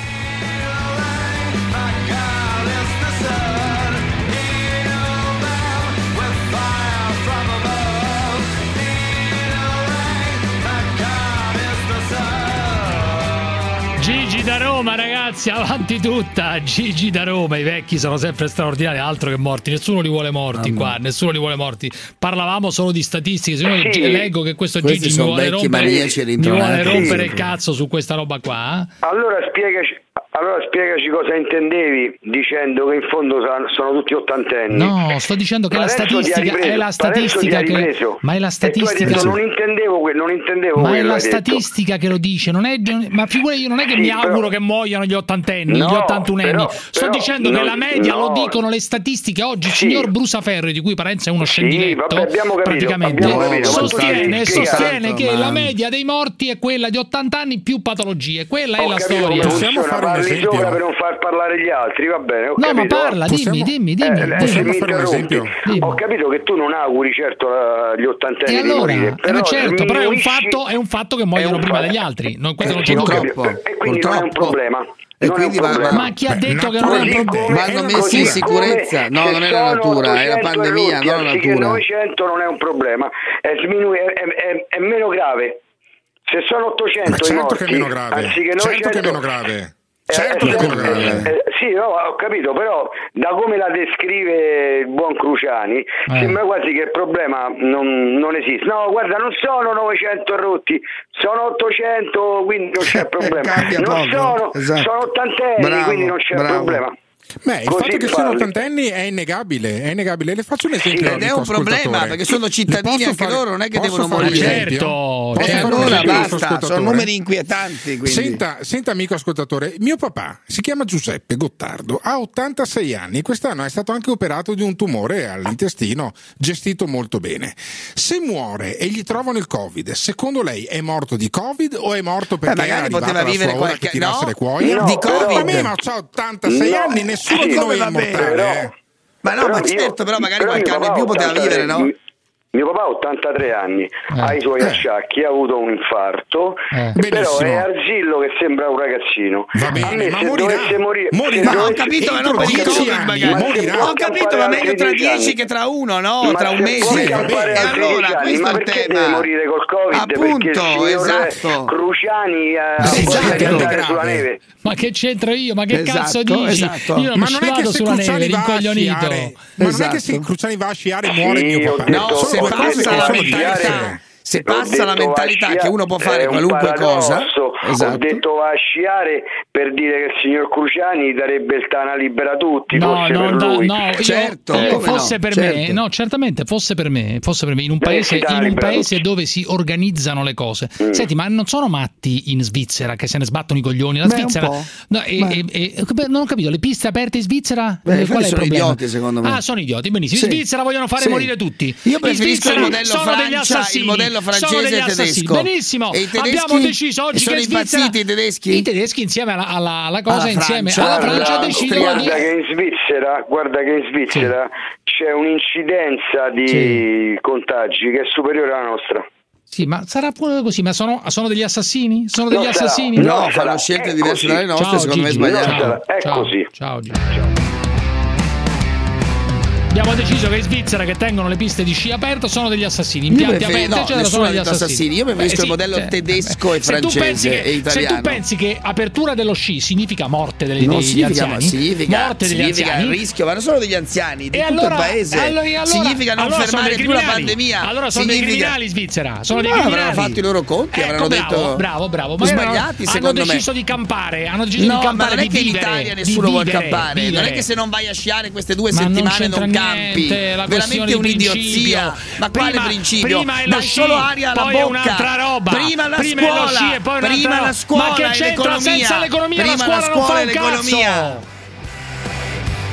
Gigi da Roma, ragazzi, avanti tutta. Gigi da Roma, i vecchi sono sempre straordinari, altro che morti, nessuno li vuole morti ah, qua, nessuno li vuole morti. Parlavamo solo di statistiche, se io sì. leggo che questo Questi Gigi mi vuole rompere, mi vuole rompere il cazzo su questa roba qua. Eh? Allora spiegaci, allora spiegaci cosa intendevi dicendo che in fondo sono tutti ottantenni. No, sto dicendo che la statistica è la statistica che ma è la statistica detto, non intendevo quello, non intendevo ma quello, è la statistica detto. Che lo dice, non è ma figura io non è che sì, mi auguro però, che muoiano gli ottantenni, no, gli ottantunenni. Però, sto però, dicendo non, che la media no. lo dicono le statistiche oggi. Il sì. signor Brusaferri, di cui Parenzo è uno scendiletto, sì, vabbè, capito, praticamente capito, sostiene, sostiene che la media dei morti è quella di ottanta anni più patologie. Quella è la storia. Possiamo fare un esempio per non far parlare gli altri, va bene? Ho no, capito, ma parla, dimmi, dimmi, dimmi. Eh, dimmi. Se mi interrompi, ho capito che tu non auguri certo gli ottantenni e allora, di morire, però, eh, certo, però è un fatto, è un fatto che muoiono prima fatto. degli altri. Non, questo non c'è dubbio. E quindi non è un problema. E quindi va, va, ma chi ha detto che non è un problema? Vanno messi in sicurezza. No, non è la natura, è la pandemia, non la natura. novecento non è un problema, è, sminu- è, è, è meno grave. Se sono ottocento ma certo i morti, che è meno grave. Anziché certo novecento, che è meno grave. Eh, certo eh, che è meno grave. Eh, sì, no, ho capito, però da come la descrive il buon Cruciani eh. sembra quasi che il problema non, non esiste. No, guarda, non sono novecento rotti, sono ottocento, quindi non c'è problema. non sono, esatto. sono ottantenni, bravo, quindi non c'è bravo. problema. Beh, il Così fatto che parli. siano ottantenni è innegabile, è innegabile. Le faccio un esempio. Sì, ed è un problema perché sono cittadini anche fare, loro, non è che devono morire. Certo, e allora basta, sono numeri inquietanti. Quindi. Senta, senta, amico ascoltatore, mio papà si chiama Giuseppe Gottardo, ha ottantasei anni. Quest'anno è stato anche operato di un tumore all'intestino, gestito molto bene. Se muore e gli trovano il Covid, secondo lei è morto di Covid o è morto perché eh, magari poteva vivere qualche tirasse no, le cuoia? No, di Covid. Ma me, ma ho ottantasei no. anni, nessuno sì, di noi è immortale. Eh. Ma no, però ma certo, io, però magari qualche anno in più poteva vivere, no? Mio papà ha ottantatré anni, eh. ha i suoi eh. acciacchi, ha avuto un infarto, eh. però è Arzillo che sembra un ragazzino. Va bene, a me ma se morirà, dovesse morire, morirà. Se Ma dovesse, ho capito, ma non per il Covid magari. Morirà. Ho capito, ma meglio tra dieci che tra uno, no? Ma tra un mese. E allora, questo è il tema. Deve morire col Covid? Appunto, esatto. Cruciani ha esatto. sulla neve. Ma che c'entro io? Ma che esatto, cazzo dici? Esatto. Io non ma mi non è che se sulla Cruciani neve, va a rincoglionito. sciare, ma non è che se Cruciani va a sciare muore sì, mio papà. No, se passa la mentalità, se passa la mentalità che uno può fare qualunque cosa. Esatto. Ho detto va a sciare per dire che il signor Cruciani darebbe il Tana libera tutti, no, forse no, per no, lui. no, certo, io, io fosse no, per certo. me, no, certamente fosse per me, fosse per me in un paese, in un paese dove si organizzano le cose. Mm. Senti, ma non sono matti in Svizzera che se ne sbattono i coglioni? La Beh, Svizzera no, e, e, e, non ho capito, le piste aperte in Svizzera? Beh, qual è sono il idioti secondo me. Ah, sono idioti, benissimo. Sì. In Svizzera vogliono fare sì. morire tutti. Io preferisco il modello sono Francia, degli assassini, il modello francese e tedesco. Benissimo. E i tedeschi abbiamo deciso oggi sono che impazziti i tedeschi. I tedeschi insieme alla, alla, alla cosa alla insieme Francia. alla Francia guarda, decidono guarda di che in Svizzera, guarda che in Svizzera sì. c'è un'incidenza di sì. contagi che è superiore alla nostra. Sì, ma sarà pure così, ma sono, sono degli assassini? Sono degli no, assassini? No, no fanno scelte diverse dalle nostre, ciao, secondo Gigi. me sbagliate. No, è ciao, così. Ciao, Gigi. Ciao. Abbiamo deciso che in Svizzera che tengono le piste di sci aperto sono degli assassini, impianti aperti, no, eccetera, sono degli assassini. assassini. Io preferisco Beh, il modello sì, tedesco eh, e francese che, e italiano. Se tu pensi che apertura dello sci significa morte delle, non degli significa, anziani, significa, morte degli significa anziani, il rischio, ma non solo degli anziani, di e tutto allora, il paese. Allora, allora, significa non allora fermare più la pandemia. Allora sono significa... dei criminali in Svizzera, sono no, dei criminali. Avranno fatto i loro conti, ecco, avranno bravo, detto bravo, bravo, ma sbagliati hanno, secondo hanno me. deciso di campare, hanno deciso no, di campare, ma non è di che vivere, in Italia nessuno vuole campare, vivere. non è che se non vai a sciare queste due ma settimane non, non campi, niente, veramente un'idiozia. Ma prima, quale principio? Prima è lo Dai sci, solo aria alla poi bocca. È un'altra roba. Prima la prima scuola, è lo sci e poi prima la scuola ma che c'entra l'economia. senza l'economia? Prima la scuola, la scuola non fa e l'economia. cazzo.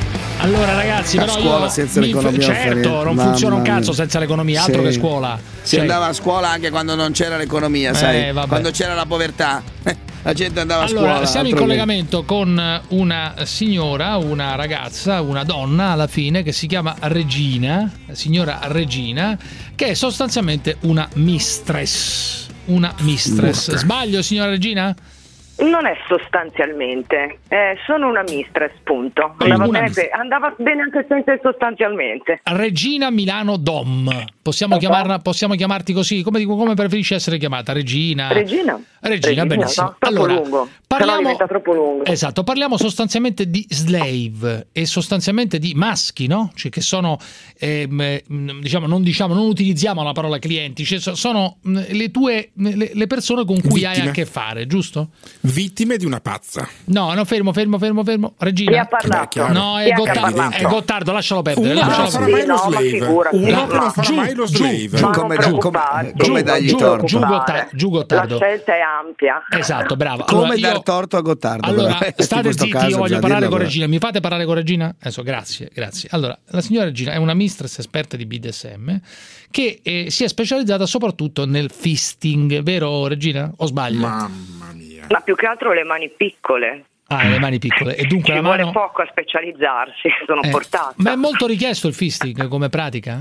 Allora ragazzi, La però scuola io senza mi- l'economia certo, non Mamma funziona un mia. cazzo senza l'economia, altro Sì. che scuola. Si Cioè, andava a scuola anche quando non c'era l'economia, Eh, sai? vabbè. Quando c'era la povertà, la gente andava a Allora, scuola. siamo in altro che- collegamento con una signora, una ragazza, una donna alla fine che si chiama Regina, signora Regina, che è sostanzialmente una mistress. Una mistress. Urca. Sbaglio, signora Regina? Non è sostanzialmente, eh, sono una mistress, punto. Andava, Una bene, mistress. andava bene anche senza il sostanzialmente. Regina Milano Dom. Possiamo, chiamarla, possiamo chiamarti così? Come, come preferisci essere chiamata? Regina? Regina? Regina, benissimo. no, troppo Allora, lungo. Se no parliamo- diventa troppo lungo. Esatto, parliamo sostanzialmente di slave e sostanzialmente di maschi, no? Cioè che sono, ehm, ehm, diciamo, non diciamo, non utilizziamo la parola clienti, cioè so- sono mh, le tue, le, le persone con cui hai Vittime. a che fare, giusto? Vittime di una pazza. No, no, fermo, fermo, fermo, fermo. Regina? Chi ha parlato? Beh, chiaro. No, Chi è ha Gottardo, parlato? è Gottardo, lascialo perdere. Uno che lascialo non farà perdere. mai lo Sì, no, ma slave. figurati. Uno No, che non no. farà Giù, mai lo giù, slave. giù, Come, giù, come, preoccuparti. come giù, dargli giù, torto? giù, Gotta- giù La Gottardo. scelta è ampia. Esatto, bravo. Come Allora, dar io- torto a Gottardo? Allora, però, in state questo zitti, caso io voglio bisogna parlare dirlo, con però. Regina. Mi fate parlare con Regina? Adesso, grazie, grazie. Allora, la signora Regina è una mistress esperta di B D S M che eh, si è specializzata soprattutto nel fisting, vero Regina? O sbaglio? Mamma mia. Ma più che altro le mani piccole. Ah, le mani piccole. E dunque Ci la vuole mano... poco a specializzarsi, sono Eh, portata. ma è molto richiesto il fisting come pratica?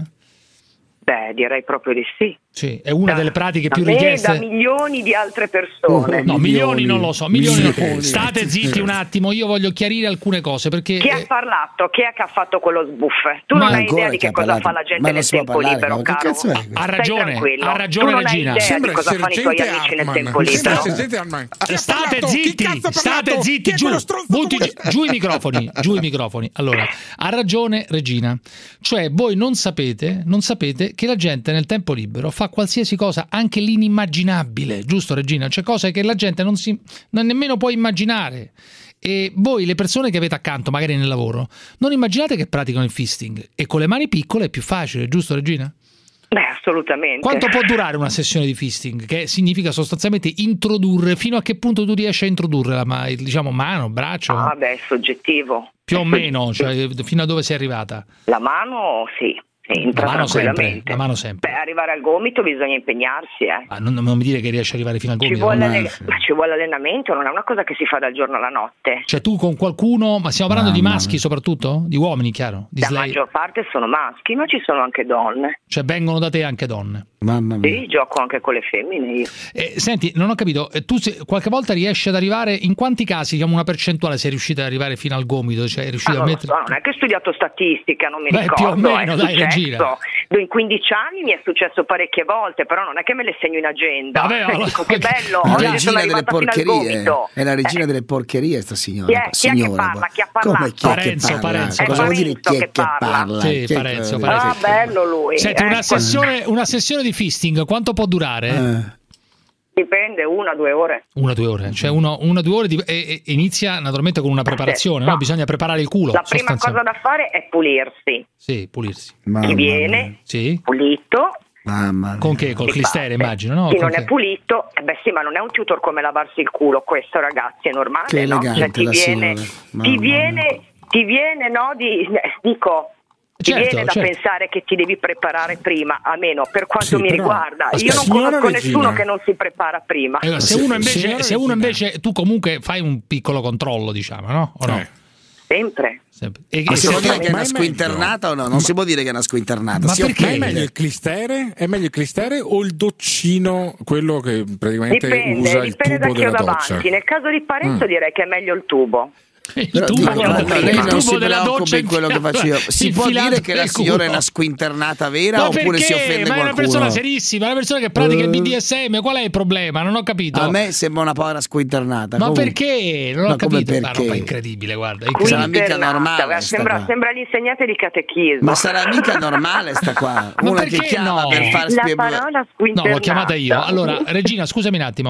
Beh, direi proprio di sì. Sì, è una delle pratiche Da più me e richieste. da milioni di altre persone. No, milioni non lo so, milioni no. Milioni. State zitti un attimo, io voglio chiarire alcune cose perché Chi ha eh, parlato? Chi è che ha fatto quello sbuffe? Tu Ma non hai ancora idea di chi che ha cosa parlato? fa la gente Ma non nel si può tempo parlare, libero, ma che caro. cazzo è questo? ha Stai ragione, tranquillo. ha ragione Tu non hai Regina. idea Sembra di cosa il fanno i tuoi sergente amici nel Hartman. tempo Sembra il libero. sergente Hartman. Chi ha State parlato? Chi zitti, cazzo ha state parlato? zitti, Chi è giù, quello stronzo butti come- giù, giù i microfoni, giù i microfoni. Allora, ha ragione Regina, cioè voi non sapete, non sapete che la gente nel tempo libero fa qualsiasi cosa, anche l'inimmaginabile, giusto Regina? C'è cose che la gente non si non nemmeno può immaginare. E voi, le persone che avete accanto, magari nel lavoro, non immaginate che praticano il fisting e con le mani piccole è più facile, giusto Regina? Beh, assolutamente. Quanto può durare una sessione di fisting? Che significa sostanzialmente introdurre, fino a che punto tu riesci a introdurre la ma- diciamo mano, braccio? Ah, beh, è soggettivo. Più o meno, cioè fino a dove sei arrivata? La mano, sì. Entra La mano sempre, tranquillamente. la mano sempre. Beh, arrivare al gomito bisogna impegnarsi, eh. Ah, non, non mi dire che riesci ad arrivare fino al Ci gomito. vuole, non è- alle- ma ci vuole allenamento, non è una cosa che si fa dal giorno alla notte. Cioè tu con qualcuno, ma stiamo parlando di maschi soprattutto? Di uomini, chiaro? Di La slave? maggior parte sono maschi, ma ci sono anche donne. Cioè vengono da te anche donne. Mamma mia. Sì, gioco anche con le femmine io. Eh, senti, non ho capito, eh, tu se- qualche volta riesci ad arrivare, in quanti casi, diciamo una percentuale, sei riuscita ad arrivare fino al gomito? Cioè, è Ah, riuscita a non, lo mettere... so, non è che ho studiato statistica, non mi Beh, più o ricordo. meno, è dai, successo. Regina. In quindici anni mi è successo parecchie volte, però non è che me le segno in agenda. Vabbè, ma- Dico, che bello, La oggi sono regina delle arrivata fino al porcherie. gomito. È la regina Eh, delle porcherie sta signora. Chi è- chi è che signora, parla? poi. Chi ha parlato? Come chi è Parenzo, che parla? Parenzo, Cosa vuol dire Parenzo chi è che che parla? parla. Sì, Chi è che- Parenzo, Ah, Parenzo. bello lui. Senti, una Ecco. sessione, una sessione di fisting quanto può durare? Eh. Dipende, una, due ore. Una o due ore, cioè uno, una o due ore di- e, e inizia naturalmente con una preparazione, no? no. Bisogna preparare il culo. La prima cosa sostanzialmente. da fare è pulirsi. Sì, pulirsi. Mamma Chi mia. viene Sì. pulito. Mamma mia. Con che? Col si clistere, parte. immagino, no? Chi Con non che? è pulito, eh beh sì, ma non è un tutor come lavarsi il culo, questo ragazzi, è normale, Che no? elegante Cioè, ti la viene, signora. Mamma ti mia. viene, ti viene, no, di, eh, dico, ti Certo, viene da certo. pensare che ti devi preparare prima, almeno per quanto Sì, mi però- riguarda. Io Aspetta, non signora conosco Regina. nessuno che non si prepara prima. Eh, se Sì, uno invece, signora se uno Regina. invece tu comunque fai un piccolo controllo, diciamo, no? O no? Eh. Sempre. Sempre. E, Ma e si se- può dire che è ma una è squinternata o no? Non si può dire che è una squinternata. Ma si perché? Ma è offende. meglio il clistere? È meglio il clistere o il doccino, quello che praticamente Dipende, usa il dipende da tubo chi ho della davanti. doccia? Nel caso di Parenzo Mm. direi che è meglio il tubo. il Però tubo, dico, Andiamo no, prima. lei il non tubo si della preoccupi doccia in quello che faccio io. Si può infilato dire che la nel signora è culo. una squinternata vera Ma oppure perché? si offende Ma è una qualcuno? persona serissima, è una persona che pratica il Eh. B D S M, qual è il problema? Non ho capito. A me sembra una povera squinternata. Ma Comunque- perché? Non ho Ma come capito. È una perché? roba incredibile, guarda. Sarà incredibile. mica normale Guarda, sta sembra, qua. sembra l'insegnante di catechismo. Ma sarà mica normale sta qua? Ma Una che perché chiama no? per far La spiegare. parola No, squinternata. l'ho chiamata io. Allora, Regina, scusami un attimo.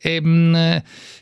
Ehm,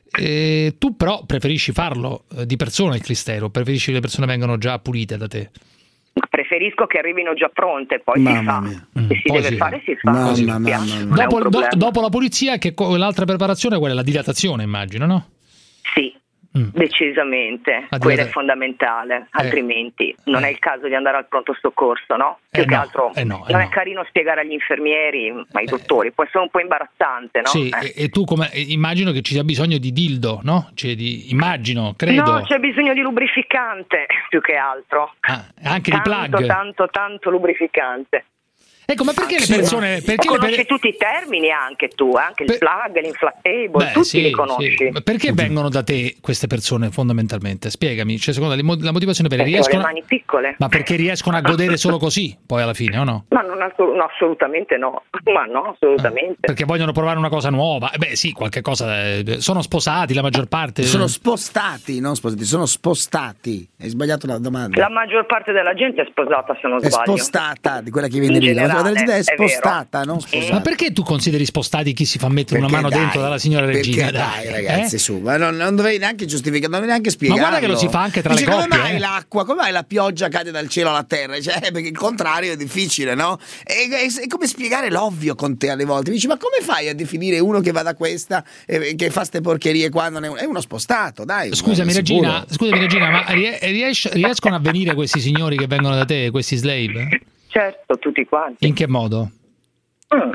eh, tu però preferisci farlo eh, di persona il clistero? Preferisci che le persone vengano già pulite da te? Preferisco che arrivino già pronte, poi Mamma si fa. mia. Mm, Se si poi deve si fa. fare, si fa. Mamma, Così, mamma, mi piace, mamma. non è un Dopo, do- problema. dopo la pulizia, che co- l'altra preparazione qual è? La dilatazione, immagino, no? Sì. Mm. Decisamente, Addirittura. quello è fondamentale, altrimenti eh. non è il caso di andare al pronto soccorso, no? Più eh che no, altro eh no, eh non no. è carino spiegare agli infermieri, ai dottori, può essere un po' imbarazzante, no? Sì, eh. e, e tu come immagino che ci sia bisogno di dildo, no? Cioè di, immagino, credo. No, c'è bisogno di lubrificante più che altro. Ah, anche tanto, di plug. Tanto, tanto lubrificante. Ecco, ma perché le persone... Perché conosci le per... tutti i termini anche tu, anche il per... plug, l'inflatable, Beh, tutti sì, li conosci. Sì. Perché vengono da te queste persone fondamentalmente? Spiegami, cioè secondo te la motivazione per perché riescono... ho le mani piccole. Ma perché riescono a godere solo così, poi alla fine, o no? Ma non no, assolutamente no, ma no, assolutamente. Eh, perché vogliono provare una cosa nuova. Eh beh sì, qualche cosa... Eh, sono sposati la maggior parte. Sono spostati, non sposati, sono spostati. Hai sbagliato la domanda. La maggior parte della gente è sposata, se non è sbaglio. È spostata, di quella che viene in lì. Generale, la maggior della gente è spostata. Stata, non ma perché tu consideri spostati chi si fa mettere perché una mano dai, dentro dalla signora regina? Perché dai, ragazzi, eh? su, ma non, non dovrei neanche giustificare, non dovrei neanche spiegarlo. Ma guarda che lo si fa anche tra Dice, le coppie. Come mai eh? l'acqua, come mai la pioggia cade dal cielo alla terra? Cioè, perché il contrario è difficile, no? È, è, è come spiegare l'ovvio con te alle volte. Dici, ma come fai a definire uno che va da questa e che fa ste porcherie qua? Non è, un, è uno spostato, dai. Scusami Regina, scusami Regina, ma ries- riescono a venire questi signori che vengono da te, questi slave? Certo, tutti quanti. In che modo? Mm.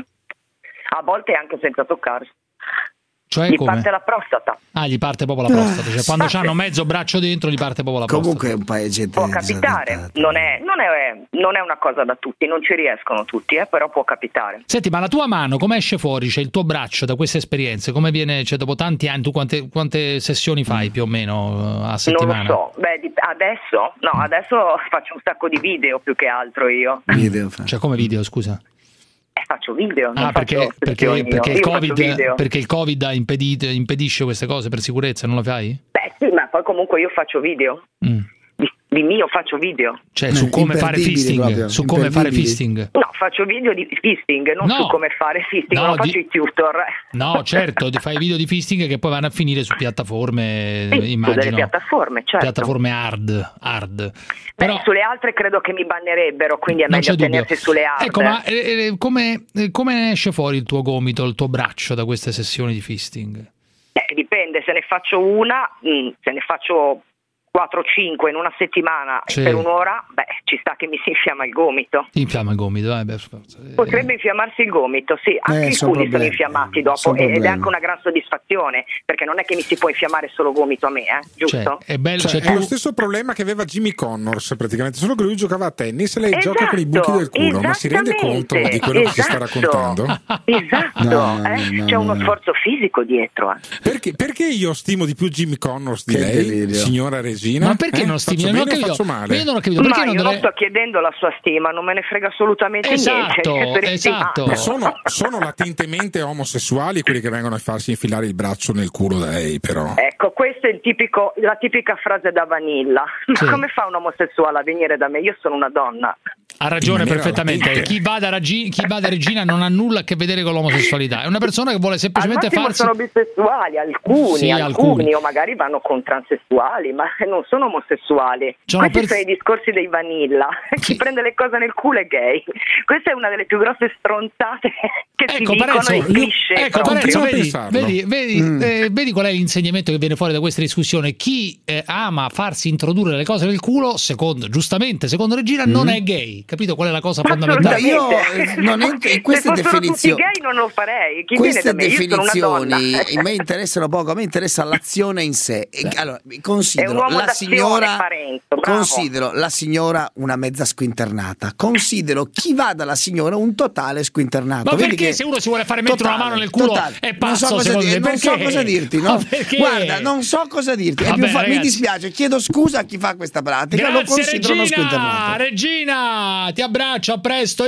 A volte anche senza toccarsi. Cioè, gli come? parte la prostata. Ah, gli parte proprio la prostata. Cioè, quando hanno mezzo braccio dentro, gli parte proprio la prostata. Comunque è un paese. Può capitare, non è, non, è, non è una cosa da tutti, non ci riescono tutti, eh, però può capitare. Senti, ma la tua mano come esce fuori? Cioè, il tuo braccio da queste esperienze, come viene, cioè, dopo tanti anni, tu quante, quante sessioni fai più o meno a settimana? Non lo so, beh, adesso, no, adesso faccio un sacco di video più che altro io. Video, cioè, come video, scusa? Eh, faccio video. Non ah, perché, perché, perché, il COVID, perché il Covid ha impedito, impedisce queste cose per sicurezza, non lo fai? Beh sì, ma poi comunque io faccio video. Mm. Di, di mio faccio video. Cioè no, su come fare fisting, proprio. Su come fare fisting. No, faccio video di fisting, non no. su come fare fisting, no, non faccio di... i tutor. No, certo, fai video di fisting che poi vanno a finire su piattaforme, sì, immagino. Su delle piattaforme, certo. Piattaforme hard, hard. Però... Beh, sulle altre credo che mi bannerebbero, quindi è meglio tenersi sulle hard. Ecco, ma eh, come, eh, come esce fuori il tuo gomito, il tuo braccio da queste sessioni di fisting? Eh, dipende, se ne faccio una, mh, se ne faccio quattro cinque in una settimana sì. per un'ora, beh, ci sta che mi si infiamma il gomito. Infiamma il gomito, eh, beh, potrebbe infiammarsi il gomito, sì, anche eh, i culi sono infiammati dopo sono ed è anche una gran soddisfazione, perché non è che mi si può infiammare solo gomito a me, eh, giusto? Cioè, è bello, cioè, cioè, è tu... lo stesso problema che aveva Jimmy Connors praticamente, solo che lui giocava a tennis e lei esatto, gioca con i buchi del culo, ma si rende conto di quello esatto, che si sta raccontando? Esatto, no, no, eh? no, c'è no, uno no. sforzo fisico dietro. Eh. Perché, perché io stimo di più Jimmy Connors di che lei, delirio. signora Regina? Ma perché eh? non stimi? Faccio Non bene o capito. faccio male? Io non ho capito. Perché ma non io deve... non sto chiedendo la sua stima, non me ne frega assolutamente esatto, niente. Esatto, ma sono, sono latentemente omosessuali quelli che vengono a farsi infilare il braccio nel culo da lei, però. Ecco, questa è il tipico, la tipica frase da vanilla. Ma sì. come fa un omosessuale a venire da me? Io sono una donna. Ha ragione perfettamente. Chi va, da Regi- chi va da Regina non ha nulla a che vedere con l'omosessualità. È una persona che vuole semplicemente Al massimo farsi. sono bisessuali, alcuni, sì, alcuni, alcuni, o magari vanno con transessuali, ma non sono omosessuali. Sono Questi per... sono i discorsi dei vanilla. Sì. Chi prende le cose nel culo è gay. Questa è una delle più grosse stronzate che ecco, si dicono Parenzo, i cliché. ecco, Parenzo, vedi, vedi, vedi, mm. eh, vedi qual è l'insegnamento che viene fuori da questa discussione? Chi eh, ama farsi introdurre le cose nel culo, secondo giustamente, secondo Regina, mm. non è gay. Capito qual è la cosa fondamentale? No, io eh, non entro in queste Se definizioni. tutti gay non lo farei. Chi queste viene da me? definizioni a me interessano poco, a me interessa l'azione in sé. E, allora, considero la signora Parenzo, considero la signora una mezza squinternata. Considero chi va dalla signora un totale squinternato. Ma Vedi perché che se uno si vuole fare mettere totale, una mano nel culo totale. è pazzo, non so cosa, dire, non so cosa dirti, no? Guarda, non so cosa dirti. È Vabbè, più fa- mi ragazzi. dispiace, chiedo scusa a chi fa questa pratica. Grazie, lo considero uno Regina. squinternato. Regina, ti abbraccio, a presto.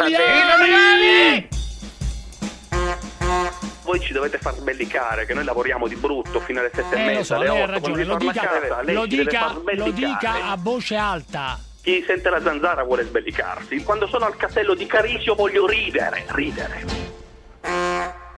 Italiani! Voi ci dovete far sbellicare, che noi lavoriamo di brutto fino alle sette Eh, e lo mezza, so, alle lei ha otto, quando ragione, si lo torna dica, a casa, lei lo ci deve dica, far lo sbellicare. dica a voce alta. Chi sente la zanzara vuole sbellicarsi. Quando sono al castello di Carisio voglio ridere, ridere.